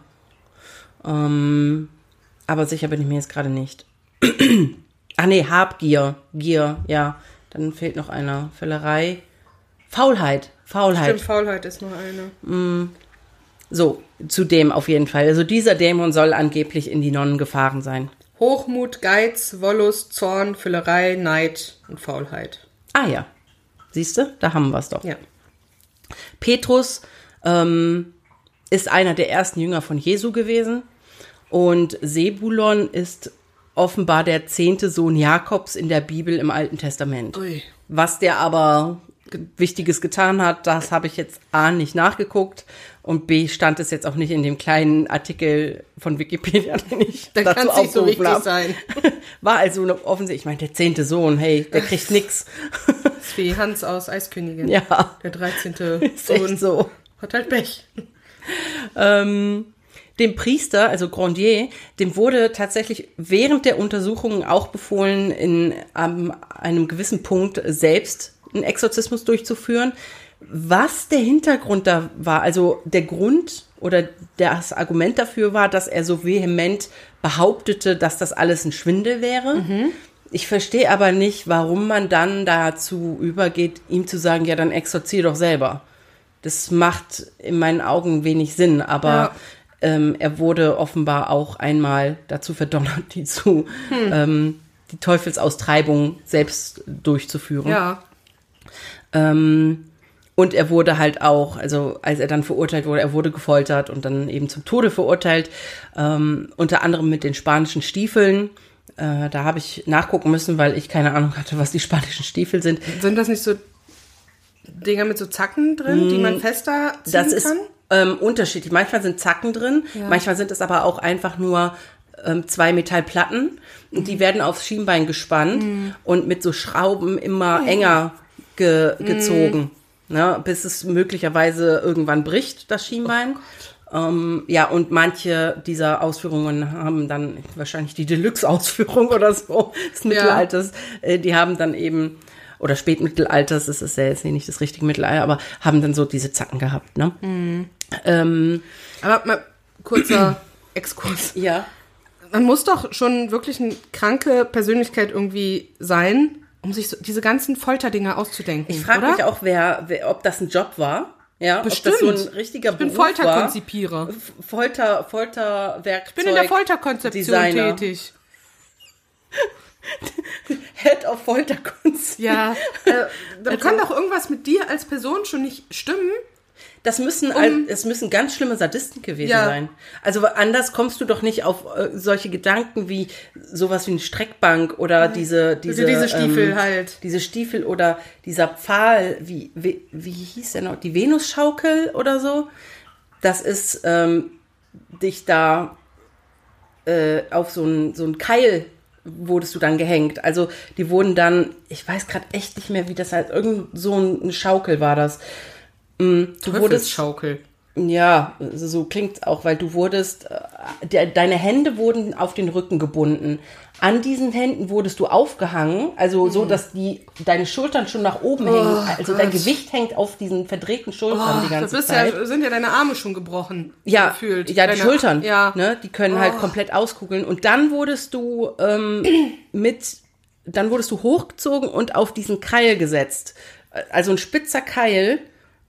Aber sicher bin ich mir jetzt gerade nicht. Habgier. Gier, ja. Dann fehlt noch einer. Völlerei. Faulheit. Stimmt, Faulheit ist noch eine. So, zu dem auf jeden Fall. Also dieser Dämon soll angeblich in die Nonnen gefahren sein. Hochmut, Geiz, Wollust, Zorn, Füllerei, Neid und Faulheit. Ah ja. Siehst du? Da haben wir es doch. Ja. Petrus ist einer der ersten Jünger von Jesu gewesen. Und Sebulon ist offenbar der 10. Sohn Jakobs in der Bibel im Alten Testament. Ui. Was der aber Wichtiges getan hat, das habe ich jetzt A, nicht nachgeguckt und B, stand es jetzt auch nicht in dem kleinen Artikel von Wikipedia, den ich dazu aufgerufen nicht so wichtig habe. sein. War also offensichtlich, ich meine, der 10. Sohn, hey, der kriegt nix. Das ist wie Hans aus Eiskönigin. Ja. Der 13. Ist Sohn. echt so. Hat halt Pech. Dem Priester, also Grandier, dem wurde tatsächlich während der Untersuchungen auch befohlen, in einem gewissen Punkt selbst einen Exorzismus durchzuführen. Was der Hintergrund da war, also der Grund oder das Argument dafür war, dass er so vehement behauptete, dass das alles ein Schwindel wäre. Mhm. Ich verstehe aber nicht, warum man dann dazu übergeht, ihm zu sagen, ja, dann exorzier doch selber. Das macht in meinen Augen wenig Sinn, aber er wurde offenbar auch einmal dazu verdonnert, die Teufelsaustreibung selbst durchzuführen. Ja. Und er wurde halt auch, also als er dann verurteilt wurde, er wurde gefoltert und dann eben zum Tode verurteilt, unter anderem mit den spanischen Stiefeln. Da habe ich nachgucken müssen, weil ich keine Ahnung hatte, was die spanischen Stiefel sind. Sind das nicht so Dinger mit so Zacken drin, die man fester ziehen kann? Das ist unterschiedlich. Manchmal sind Zacken drin, manchmal sind es aber auch einfach nur 2 Metallplatten. Und die werden aufs Schienbein gespannt und mit so Schrauben immer enger gezogen, ne, bis es möglicherweise irgendwann bricht, das Schienbein. Und manche dieser Ausführungen haben dann wahrscheinlich die Deluxe-Ausführung oder so des Mittelalters. Die haben dann eben oder Spätmittelalters, das ist ja jetzt nicht das richtige Mittelalter, aber haben dann so diese Zacken gehabt, ne? Aber mal kurzer Exkurs. Ja. Man muss doch schon wirklich eine kranke Persönlichkeit irgendwie sein, um sich so diese ganzen Folterdinger auszudenken. Ich frage mich auch, ob das ein Job war. Ja, bestimmt. Ob das so ein richtiger Beruf war. Ich bin Folterkonzipierer. Folterwerkzeug. Ich bin in der Folterkonzeption Designer. tätig. Head of Folterkunst. Ja, dann kann doch irgendwas mit dir als Person schon nicht stimmen. Es müssen ganz schlimme Sadisten gewesen sein. Also anders kommst du doch nicht auf solche Gedanken wie sowas wie eine Streckbank oder diese Stiefel halt. Diese Stiefel oder dieser Pfahl, wie hieß der noch? Die Venusschaukel oder so. Das ist dich da auf so ein Keil wurdest du dann gehängt. Also die wurden dann, ich weiß gerade echt nicht mehr, wie das heißt, irgend so eine Schaukel war das. Du wurdest Schaukel. Ja, so klingt's auch, weil du wurdest, deine Hände wurden auf den Rücken gebunden. An diesen Händen wurdest du aufgehangen, also so, dass deine Schultern schon nach oben hängen. Also dein Gewicht hängt auf diesen verdrehten Schultern die ganze Zeit. Sind ja deine Arme schon gebrochen. Ja, gefühlt. Ja, die Schultern, ja. Die können halt komplett auskugeln. Und dann wurdest du dann wurdest du hochgezogen und auf diesen Keil gesetzt. Also ein spitzer Keil,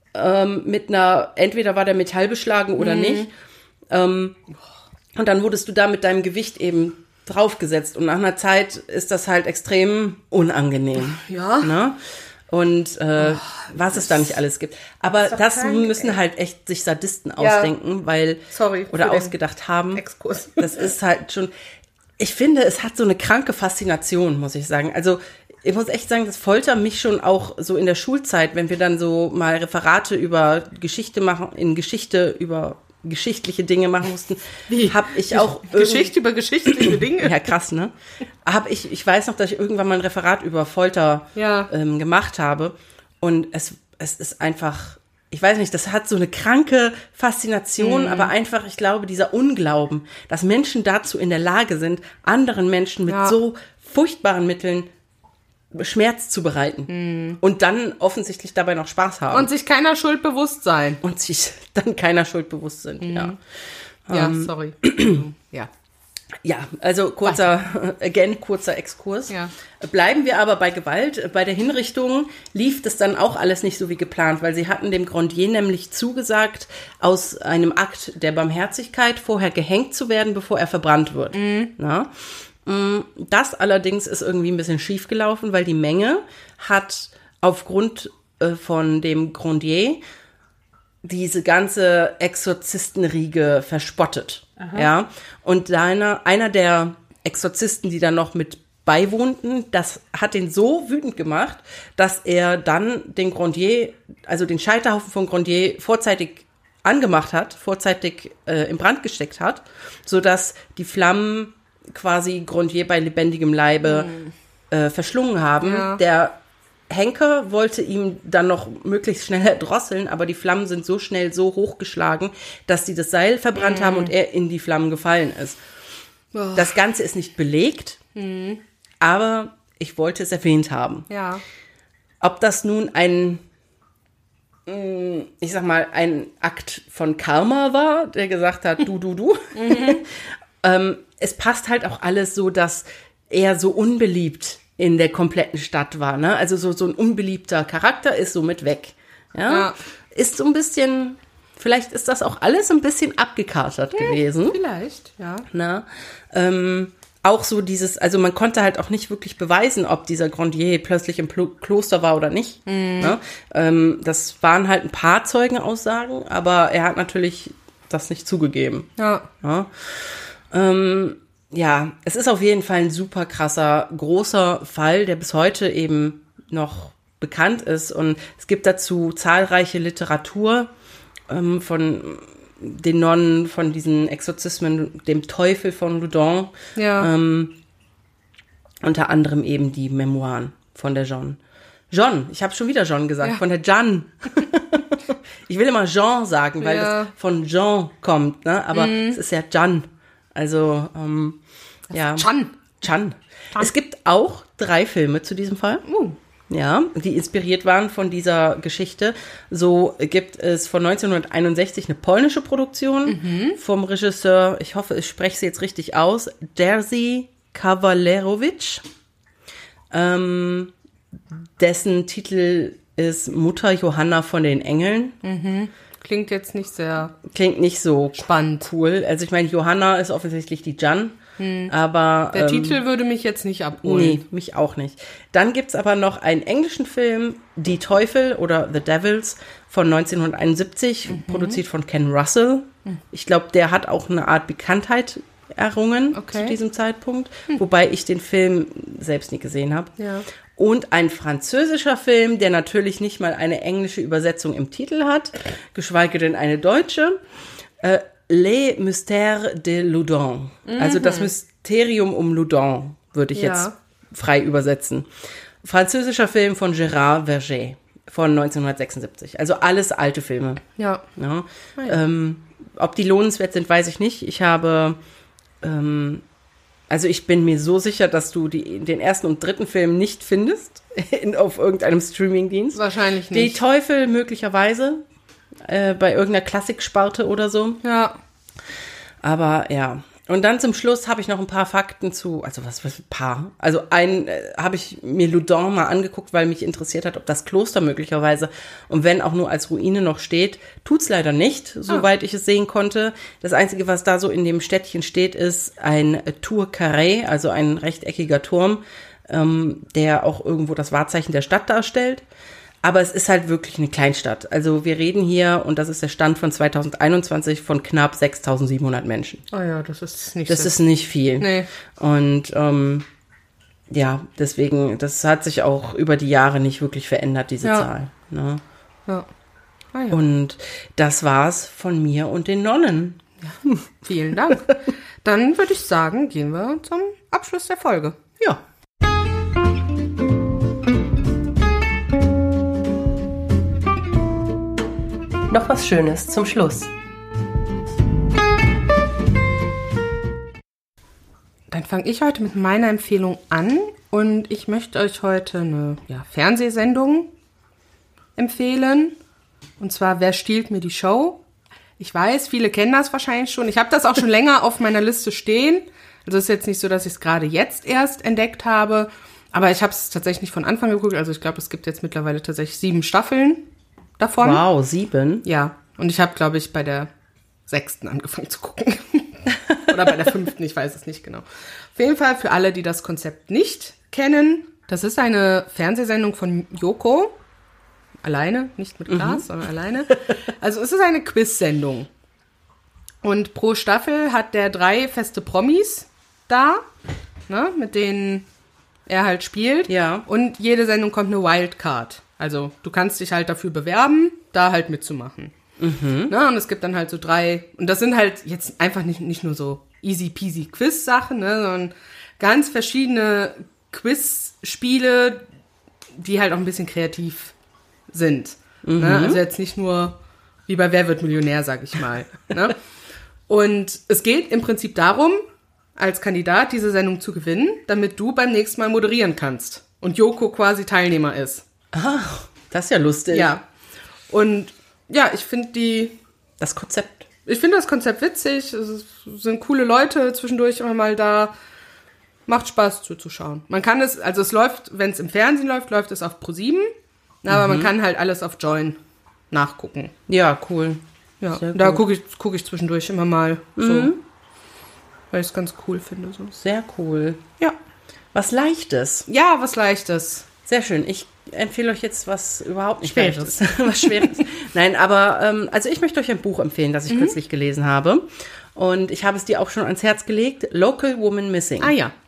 mit entweder war der Metall beschlagen oder nicht. Und dann wurdest du da mit deinem Gewicht eben draufgesetzt. Und nach einer Zeit ist das halt extrem unangenehm. Ja. Ne? Und was es da nicht alles gibt. Aber das müssen halt echt sich Sadisten ausdenken, oder ausgedacht haben. Exkurs. Das ist halt schon, ich finde, es hat so eine kranke Faszination, muss ich sagen. Also ich muss echt sagen, das foltert mich schon auch so in der Schulzeit, wenn wir dann so mal Referate über Geschichte machen, über geschichtliche Dinge machen mussten. Habe ich auch Geschichte über geschichtliche Dinge? Ja, krass, ne? Ich weiß noch, dass ich irgendwann mal ein Referat über Folter gemacht habe. Und es ist einfach, ich weiß nicht, das hat so eine kranke Faszination, aber einfach, ich glaube, dieser Unglauben, dass Menschen dazu in der Lage sind, anderen Menschen mit so furchtbaren Mitteln Schmerz zu bereiten und dann offensichtlich dabei noch Spaß haben. Und sich keiner Schuld bewusst sein. Und sich dann keiner Schuld bewusst sind, ja. Ja, sorry. Ja. Ja, also kurzer Exkurs. Ja. Bleiben wir aber bei Gewalt. Bei der Hinrichtung lief das dann auch alles nicht so wie geplant, weil sie hatten dem Grandier nämlich zugesagt, aus einem Akt der Barmherzigkeit vorher gehängt zu werden, bevor er verbrannt wird. Na? Das allerdings ist irgendwie ein bisschen schief gelaufen, weil die Menge hat aufgrund von dem Grandier diese ganze Exorzistenriege verspottet. Aha. Ja, und einer der Exorzisten, die da noch mit beiwohnten, das hat den so wütend gemacht, dass er dann den Grandier, also den Scheiterhaufen von Grandier vorzeitig angemacht hat, vorzeitig in Brand gesteckt hat, sodass die Flammen quasi Grandier bei lebendigem Leibe verschlungen haben. Ja. Der Henker wollte ihm dann noch möglichst schnell erdrosseln, aber die Flammen sind so schnell so hochgeschlagen, dass sie das Seil verbrannt haben und er in die Flammen gefallen ist. Oh. Das Ganze ist nicht belegt, aber ich wollte es erwähnt haben. Ja. Ob das nun ein Akt von Karma war, der gesagt hat, du. Es passt halt auch alles so, dass er so unbeliebt in der kompletten Stadt war, ne? Also so ein unbeliebter Charakter ist somit weg. Ja? Ist so ein bisschen, vielleicht ist das auch alles ein bisschen abgekartet gewesen. Vielleicht, ja. Na? Auch so dieses, also man konnte halt auch nicht wirklich beweisen, ob dieser Grandier plötzlich im Kloster war oder nicht. Ne? Das waren halt ein paar Zeugenaussagen, aber er hat natürlich das nicht zugegeben. Ja. Ja, es ist auf jeden Fall ein super krasser, großer Fall, der bis heute eben noch bekannt ist. Und es gibt dazu zahlreiche Literatur von den Nonnen, von diesen Exorzismen, dem Teufel von Loudun. Ja. Unter anderem eben die Memoiren von der Jeanne. Ich habe schon wieder Jeanne gesagt, von der Jeanne. Ich will immer Jean sagen, weil das von Jean kommt, ne? Aber es ist ja Jeanne. Also, Chan. Es gibt auch 3 Filme zu diesem Fall. Ja, die inspiriert waren von dieser Geschichte. So gibt es von 1961 eine polnische Produktion vom Regisseur, ich hoffe, ich spreche sie jetzt richtig aus, Jerzy Kawalerowicz. Dessen Titel ist Mutter Johanna von den Engeln. Klingt jetzt nicht sehr... Klingt nicht so spannend. Cool. Also ich meine, Johanna ist offensichtlich die Jan. Aber der Titel würde mich jetzt nicht abholen. Nee, mich auch nicht. Dann gibt's aber noch einen englischen Film, Die Teufel oder The Devils von 1971, produziert von Ken Russell. Ich glaube, der hat auch eine Art Bekanntheit errungen zu diesem Zeitpunkt, wobei ich den Film selbst nie gesehen habe. Ja. Und ein französischer Film, der natürlich nicht mal eine englische Übersetzung im Titel hat, geschweige denn eine deutsche. Les Mystères de Loudun. Also das Mysterium um Loudun, würde ich jetzt frei übersetzen. Französischer Film von Gérard Verger von 1976. Also alles alte Filme. Ja. Ob die lohnenswert sind, weiß ich nicht. Ich habe, also ich bin mir so sicher, dass du den ersten und dritten Film nicht findest auf irgendeinem Streamingdienst. Wahrscheinlich nicht. Die Teufel möglicherweise. Bei irgendeiner Klassiksparte oder so. Ja. Aber ja. Und dann zum Schluss habe ich noch ein paar Fakten zu, also was ein paar? Also habe ich mir Loudun mal angeguckt, weil mich interessiert hat, ob das Kloster möglicherweise, und wenn auch nur als Ruine noch steht, tut's leider nicht, soweit ich es sehen konnte. Das Einzige, was da so in dem Städtchen steht, ist ein Tour Carré, also ein rechteckiger Turm, der auch irgendwo das Wahrzeichen der Stadt darstellt. Aber es ist halt wirklich eine Kleinstadt. Also wir reden hier, und das ist der Stand von 2021, von knapp 6.700 Menschen. Oh ja, das ist nicht Das ist nicht viel. Nee. Und ja, deswegen, das hat sich auch über die Jahre nicht wirklich verändert, diese Zahl. Ne? Ja. Ah, ja. Und das war's von mir und den Nonnen. Ja. Vielen Dank. Dann würde ich sagen, gehen wir zum Abschluss der Folge. Ja. Noch was Schönes zum Schluss. Dann fange ich heute mit meiner Empfehlung an und ich möchte euch heute eine Fernsehsendung empfehlen. Und zwar Wer stiehlt mir die Show? Ich weiß, viele kennen das wahrscheinlich schon. Ich habe das auch schon länger auf meiner Liste stehen. Also es ist jetzt nicht so, dass ich es gerade jetzt erst entdeckt habe. Aber ich habe es tatsächlich nicht von Anfang geguckt. Also ich glaube, es gibt jetzt mittlerweile tatsächlich 7 Staffeln davon. Wow, 7? Ja, und ich habe, glaube ich, bei der 6. angefangen zu gucken. Oder bei der 5., ich weiß es nicht genau. Auf jeden Fall für alle, die das Konzept nicht kennen, das ist eine Fernsehsendung von Joko. Alleine, nicht mit Klaas, sondern alleine. Also es ist eine Quiz-Sendung. Und pro Staffel hat der 3 feste Promis da, ne, mit denen er halt spielt. Ja. Und jede Sendung kommt eine Wildcard. Also du kannst dich halt dafür bewerben, da halt mitzumachen. Na, und es gibt dann halt so 3, und das sind halt jetzt einfach nicht nur so easy peasy Quiz-Sachen, ne, sondern ganz verschiedene Quiz-Spiele, die halt auch ein bisschen kreativ sind. Ne? Also jetzt nicht nur wie bei Wer wird Millionär, sag ich mal. Ne? Und es geht im Prinzip darum, als Kandidat diese Sendung zu gewinnen, damit du beim nächsten Mal moderieren kannst. Und Joko quasi Teilnehmer ist. Ach, das ist ja lustig. Ja. Und ja, ich finde das Konzept witzig. Es sind coole Leute zwischendurch immer mal da. Macht Spaß zuzuschauen. Man kann es läuft, wenn es im Fernsehen läuft es auf ProSieben. Aber man kann halt alles auf Join nachgucken. Ja, cool. Ja, da gucke ich zwischendurch immer mal so. Weil ich es ganz cool finde. So. Sehr cool. Ja. Was Leichtes. Ja, was Leichtes. Sehr schön. Ich empfehle euch jetzt was überhaupt nicht Schweres. Was Schweres. Nein, aber also ich möchte euch ein Buch empfehlen, das ich kürzlich gelesen habe. Und ich habe es dir auch schon ans Herz gelegt. Local Woman Missing. Ah ja.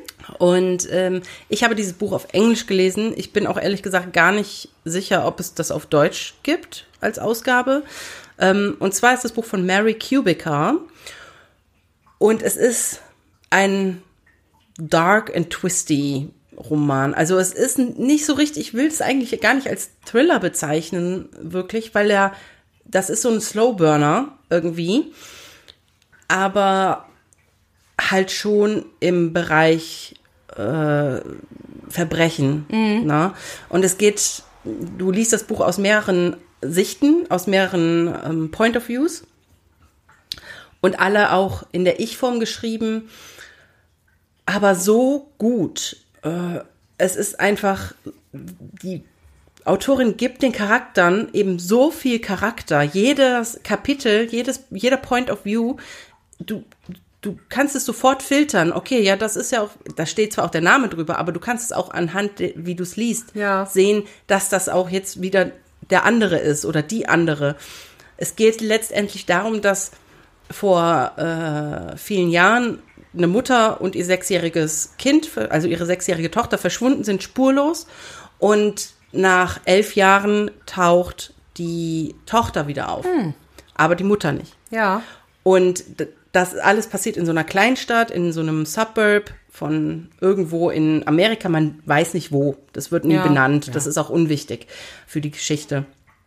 Und ich habe dieses Buch auf Englisch gelesen. Ich bin auch ehrlich gesagt gar nicht sicher, ob es das auf Deutsch gibt als Ausgabe. Und zwar ist das Buch von Mary Kubica. Und es ist ein dark and twisty Roman. Also es ist nicht so richtig, ich will es eigentlich gar nicht als Thriller bezeichnen, wirklich, weil das ist so ein Slowburner irgendwie. Aber halt schon im Bereich Verbrechen. Na? Und du liest das Buch aus mehreren Sichten, aus mehreren Point of Views und alle auch in der Ich-Form geschrieben, aber so gut. Es ist einfach, die Autorin gibt den Charakteren eben so viel Charakter. Jedes Kapitel, jeder Point of View, du kannst es sofort filtern. Okay, ja, das ist ja auch, da steht zwar auch der Name drüber, aber du kannst es auch anhand, wie du es liest, sehen, dass das auch jetzt wieder der andere ist oder die andere. Es geht letztendlich darum, dass vor vielen Jahren eine Mutter und ihr 6-jähriges Kind, also ihre 6-jährige Tochter, verschwunden sind, spurlos. Und nach 11 Jahren taucht die Tochter wieder auf, aber die Mutter nicht. Ja. Und das alles passiert in so einer Kleinstadt, in so einem Suburb von irgendwo in Amerika. Man weiß nicht wo. Das wird nie benannt. Das ist auch unwichtig für die Geschichte.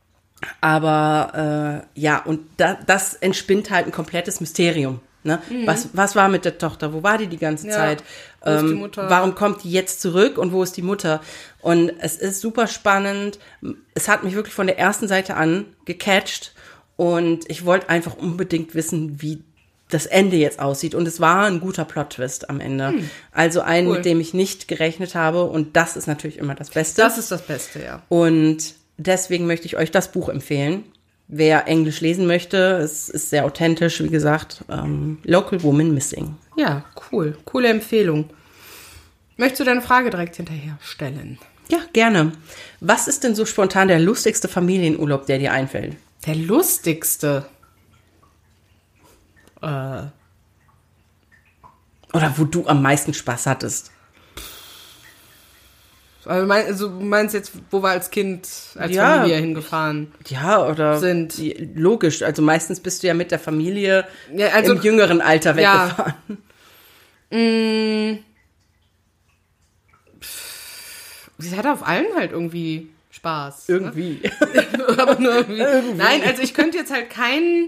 Aber und das entspinnt halt ein komplettes Mysterium. Ne? Was war mit der Tochter? Wo war die ganze Zeit? Wo ist die Mutter? Warum kommt die jetzt zurück und wo ist die Mutter? Und es ist super spannend. Es hat mich wirklich von der ersten Seite an gecatcht und ich wollte einfach unbedingt wissen, wie das Ende jetzt aussieht. Und es war ein guter Plot-Twist am Ende. Also einen, mit dem ich nicht gerechnet habe. Und das ist natürlich immer das Beste. Das ist das Beste, ja. Und deswegen möchte ich euch das Buch empfehlen. Wer Englisch lesen möchte, es ist sehr authentisch, wie gesagt, Local Woman Missing. Ja, cool. Coole Empfehlung. Möchtest du deine Frage direkt hinterher stellen? Ja, gerne. Was ist denn so spontan der lustigste Familienurlaub, der dir einfällt? Der lustigste? Oder wo du am meisten Spaß hattest? Also du meinst jetzt, wo wir als Kind, als Familie hingefahren sind? Logisch, also meistens bist du ja mit der Familie im jüngeren Alter weggefahren. Sie hatte auf allen halt irgendwie Spaß. Irgendwie. Ne? Aber nur irgendwie. Nein, also ich könnte jetzt halt keinen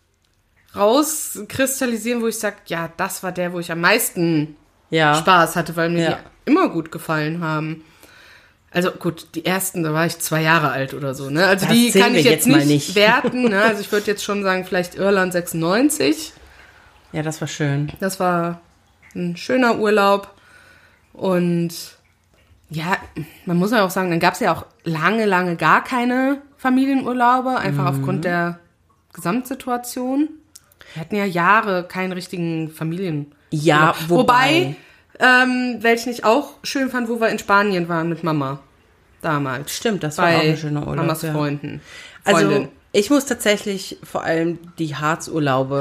rauskristallisieren, wo ich sage, ja, das war der, wo ich am meisten Spaß hatte, weil mir die immer gut gefallen haben. Also gut, die ersten, da war ich 2 Jahre alt oder so, ne? Also das die kann ich jetzt nicht werten, ne? Also ich würde jetzt schon sagen, vielleicht Irland 96. Ja, das war schön. Das war ein schöner Urlaub. Und ja, man muss ja auch sagen, dann gab es ja auch lange gar keine Familienurlaube, einfach aufgrund der Gesamtsituation. Wir hatten ja Jahre keinen richtigen Familienurlaub. Ja, wobei welchen ich auch schön fand, wo wir in Spanien waren mit Mama damals. Stimmt, das war auch ein schöner Urlaub. Mamas Freundin. Also ich muss tatsächlich vor allem die Harzurlaube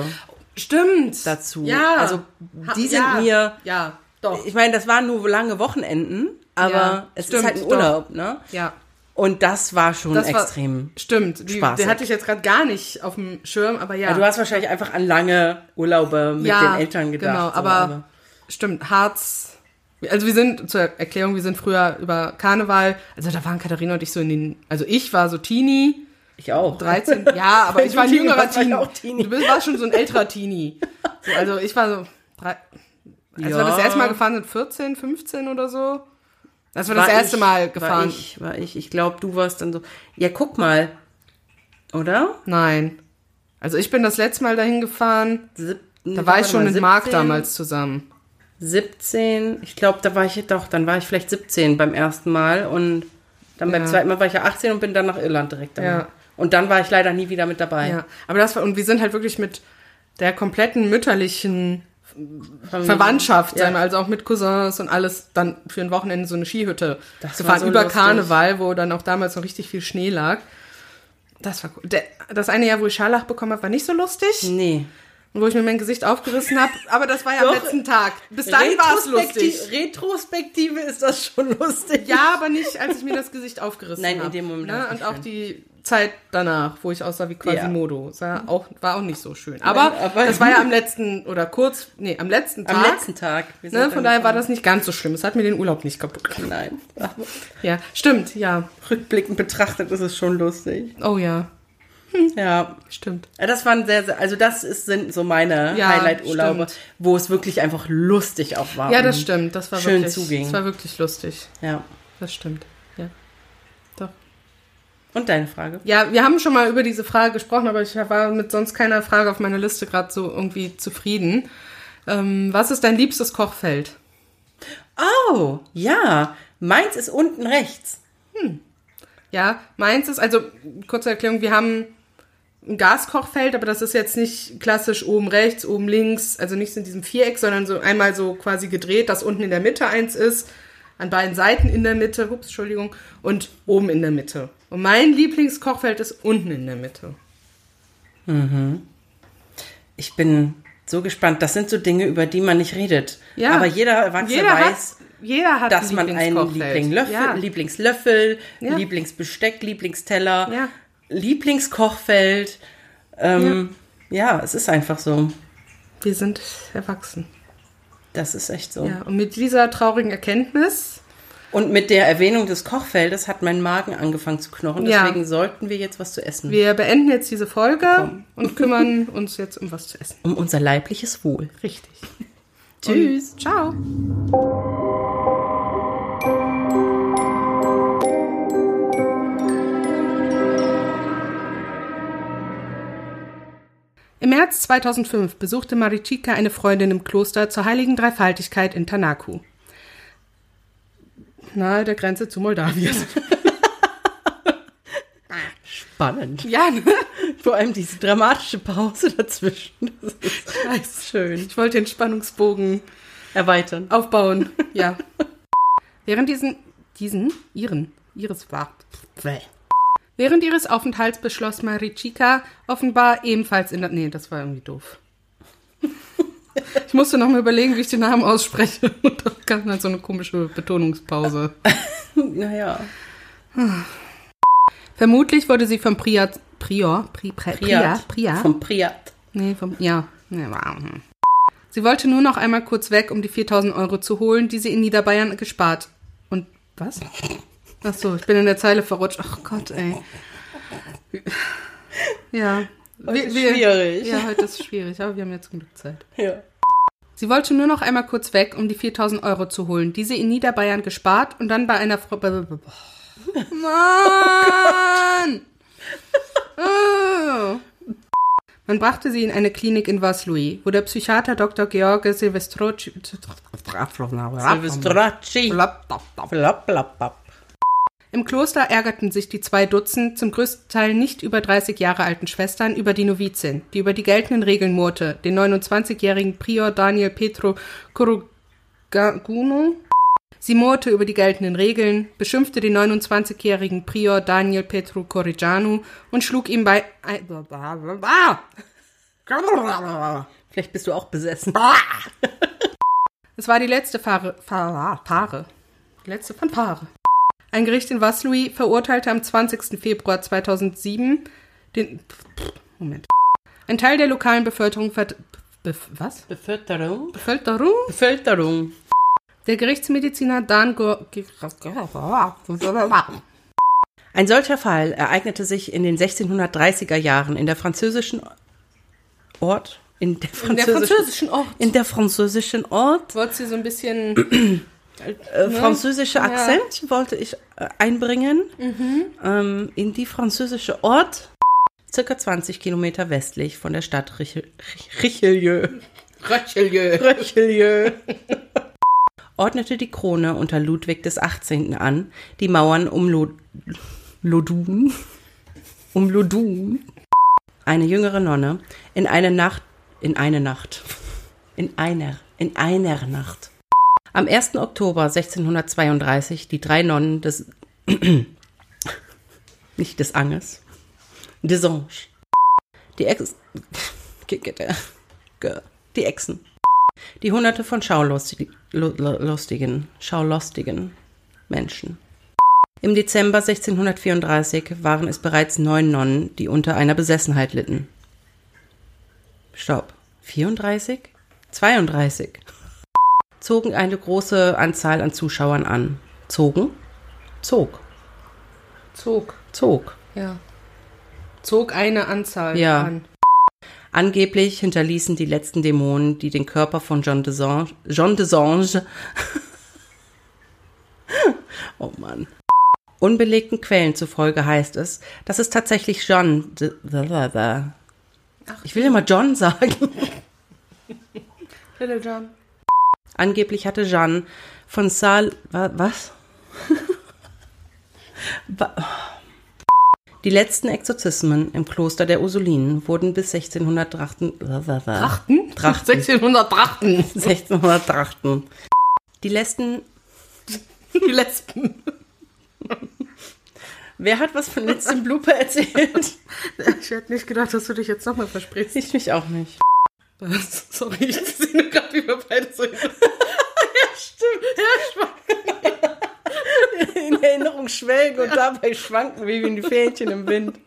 dazu. Ja. Also die sind mir... Ja, doch. Ich meine, das waren nur lange Wochenenden, aber es ist halt ein Urlaub, ne? Ja. Und das war schon extrem spaßig. Den hatte ich jetzt gerade gar nicht auf dem Schirm, aber ja. Du hast wahrscheinlich einfach an lange Urlaube mit den Eltern gedacht. Genau, aber stimmt, Harz. Also wir sind, zur Erklärung, wir sind früher über Karneval, also da waren Katharina und ich so also ich war so Teenie. Ich auch. 13, ja, aber ich war ein jüngerer Teenie. Du warst schon so ein älterer Teenie. So, also ich war so, als wir das erste Mal gefahren sind, 14, 15 oder so. Als wir das erste Mal gefahren. Ich glaube, du warst dann so, ja, guck mal, oder? Nein. Also ich bin das letzte Mal dahin gefahren, da war ich schon mit Marc damals zusammen. 17, ich glaube, dann war ich vielleicht 17 beim ersten Mal und dann beim zweiten Mal war ich ja 18 und bin dann nach Irland direkt. Ja. Und dann war ich leider nie wieder mit dabei. Ja, aber und wir sind halt wirklich mit der kompletten mütterlichen Verwandtschaft, sagen wir, also auch mit Cousins und alles, dann für ein Wochenende so eine Skihütte zu fahren, so über lustig. Karneval, wo dann auch damals noch richtig viel Schnee lag. Das war cool. Das eine Jahr, wo ich Scharlach bekommen habe, war nicht so lustig. Nee. Und wo ich mir mein Gesicht aufgerissen habe, aber das war ja am letzten Tag. Bis dahin war es lustig. Retrospektive ist das schon lustig. Ja, aber nicht, als ich mir das Gesicht aufgerissen habe. Nein, in dem Moment. Ne? Und auch die Zeit danach, wo ich aussah wie Quasimodo. War auch nicht so schön. Aber das war ja am letzten Tag. Am letzten Tag. Ne? Von daher war das nicht ganz so schlimm. Es hat mir den Urlaub nicht kaputt gemacht. Nein. Ja, stimmt, ja. Rückblickend betrachtet ist es schon lustig. Oh ja. Ja, Stimmt. das waren also das sind so meine Highlight-Urlaube, wo es wirklich einfach lustig auch war. Ja, das stimmt. Das war schön wirklich, zuging. Das war wirklich lustig. Ja. Das stimmt. Ja. Doch. Und deine Frage? Ja, wir haben schon mal über diese Frage gesprochen, aber ich war mit sonst keiner Frage auf meiner Liste gerade so irgendwie zufrieden. Was ist dein liebstes Kochfeld? Oh, ja. Meins ist unten rechts. Ja, meins ist, also kurze Erklärung, wir haben ein Gaskochfeld, aber das ist jetzt nicht klassisch oben rechts, oben links, also nicht in diesem Viereck, sondern so einmal so quasi gedreht, dass unten in der Mitte eins ist, an beiden Seiten in der Mitte, und oben in der Mitte. Und mein Lieblingskochfeld ist unten in der Mitte. Ich bin so gespannt. Das sind so Dinge, über die man nicht redet. Ja. Aber jeder Erwachsene weiß, jeder hat dass ein man einen Lieblingskochfeld. Lieblingslöffel, Ja. Lieblingsbesteck, Lieblingsteller, Ja. Lieblingskochfeld. Ja, es ist einfach so. Wir sind erwachsen. Das ist echt so. Ja, und mit dieser traurigen Erkenntnis, Und mit der Erwähnung des Kochfeldes hat mein Magen angefangen zu knurren. Ja. Deswegen sollten wir jetzt was zu essen. wir beenden jetzt diese Folge und kümmern uns jetzt um was zu essen. Um unser leibliches Wohl. Richtig. Tschüss. Und ciao. Im März 2005 besuchte Marichika eine Freundin im Kloster zur Heiligen Dreifaltigkeit in Tanaku, nahe der Grenze zu Moldawien. Spannend. Ja, ne? Vor allem diese dramatische Pause dazwischen. Das ist schön. Ich wollte den Spannungsbogen Erweitern. aufbauen. Ja. Während Während ihres Aufenthalts beschloss Marichika offenbar ebenfalls Nee, das war irgendwie doof. Ich musste noch mal überlegen, wie ich den Namen ausspreche. Und da kam dann so eine komische Betonungspause. Naja. Vermutlich wurde sie vom Priat. Vom Priat. Nee, Sie wollte nur noch einmal kurz weg, um die 4.000 Euro zu holen, die sie in Niederbayern gespart. Und was? Ach so, ich bin in der Zeile verrutscht. Ach Gott, ey. Ja. Heute ist schwierig. Ja, heute ist schwierig, aber wir haben jetzt genug Zeit. Ja. Sie wollte nur noch einmal kurz weg, um die 4.000 Euro zu holen, die sie in Niederbayern gespart und dann bei einer Frau... Mann! Oh. Man brachte sie in eine Klinik in Vaslui, wo der Psychiater Dr. George Silvestracci Im Kloster ärgerten sich die 2 Dutzend, zum größten Teil nicht über 30 Jahre alten Schwestern über die Novizin, die über die geltenden Regeln murrte, den 29-jährigen Prior Daniel Petru Kurugaguno. Sie murrte über die geltenden Regeln, beschimpfte den 29-jährigen Prior Daniel Petru Corrigianu und schlug ihm bei... Vielleicht bist du auch besessen. Es war die letzte Die letzte Fanfare. Ein Gericht in Vaslui verurteilte am 20. Februar 2007 Ein Teil der lokalen Bevölkerung Bevölkerung. Der Gerichtsmediziner Dan Ein solcher Fall ereignete sich in den 1630er Jahren in der französischen Ort. Wolltest du so ein bisschen... französische Akzent wollte ich einbringen. In die französische Ort, circa 20 Kilometer westlich von der Stadt Richelieu. Ordnete die Krone unter Ludwig des 18. an, die Mauern um Lodun, eine jüngere Nonne, in einer Nacht. Am 1. Oktober 1632 die 3 Nonnen des, nicht des Anges, des Anges, die Echsen, die Hunderte von schaulustigen Menschen. Im Dezember 1634 waren es bereits 9 Nonnen, die unter einer Besessenheit litten. Stopp. 34? 32. Zogen eine große Anzahl an Zuschauern an. Zog. Ja. zog eine Anzahl an. Angeblich hinterließen die letzten Dämonen, die den Körper von John Dessange oh Mann. Unbelegten Quellen zufolge heißt es, dass es tatsächlich ich will immer John sagen. Little John. Angeblich hatte Jeanne von was? Die letzten Exorzismen im Kloster der Ursulinen wurden bis 1600 1600 Die Lesben. Wer hat was von letztem Blooper erzählt? Ich hätte nicht gedacht, dass du dich jetzt nochmal versprichst. Ich mich auch nicht. Sorry, ich sehe nur gerade, wie wir beide so... Ja, stimmt. Ja, in Erinnerung schwelgen und dabei schwanken wie die Fähnchen im Wind.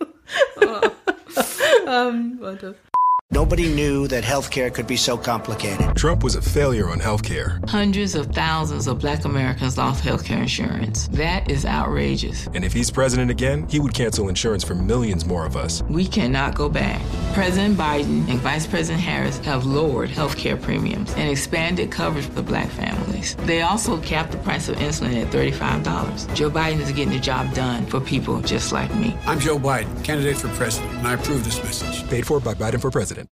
Warte. Nobody knew that healthcare could be so complicated. Trump was a failure on healthcare. Hundreds of thousands of black Americans lost health care insurance. That is outrageous. And if he's president again, he would cancel insurance for millions more of us. We cannot go back. President Biden and Vice President Harris have lowered health care premiums and expanded coverage for black families. They also capped the price of insulin at $35. Joe Biden is getting the job done for people just like me. I'm Joe Biden, candidate for president, and I approve this message. Paid for by Biden for president.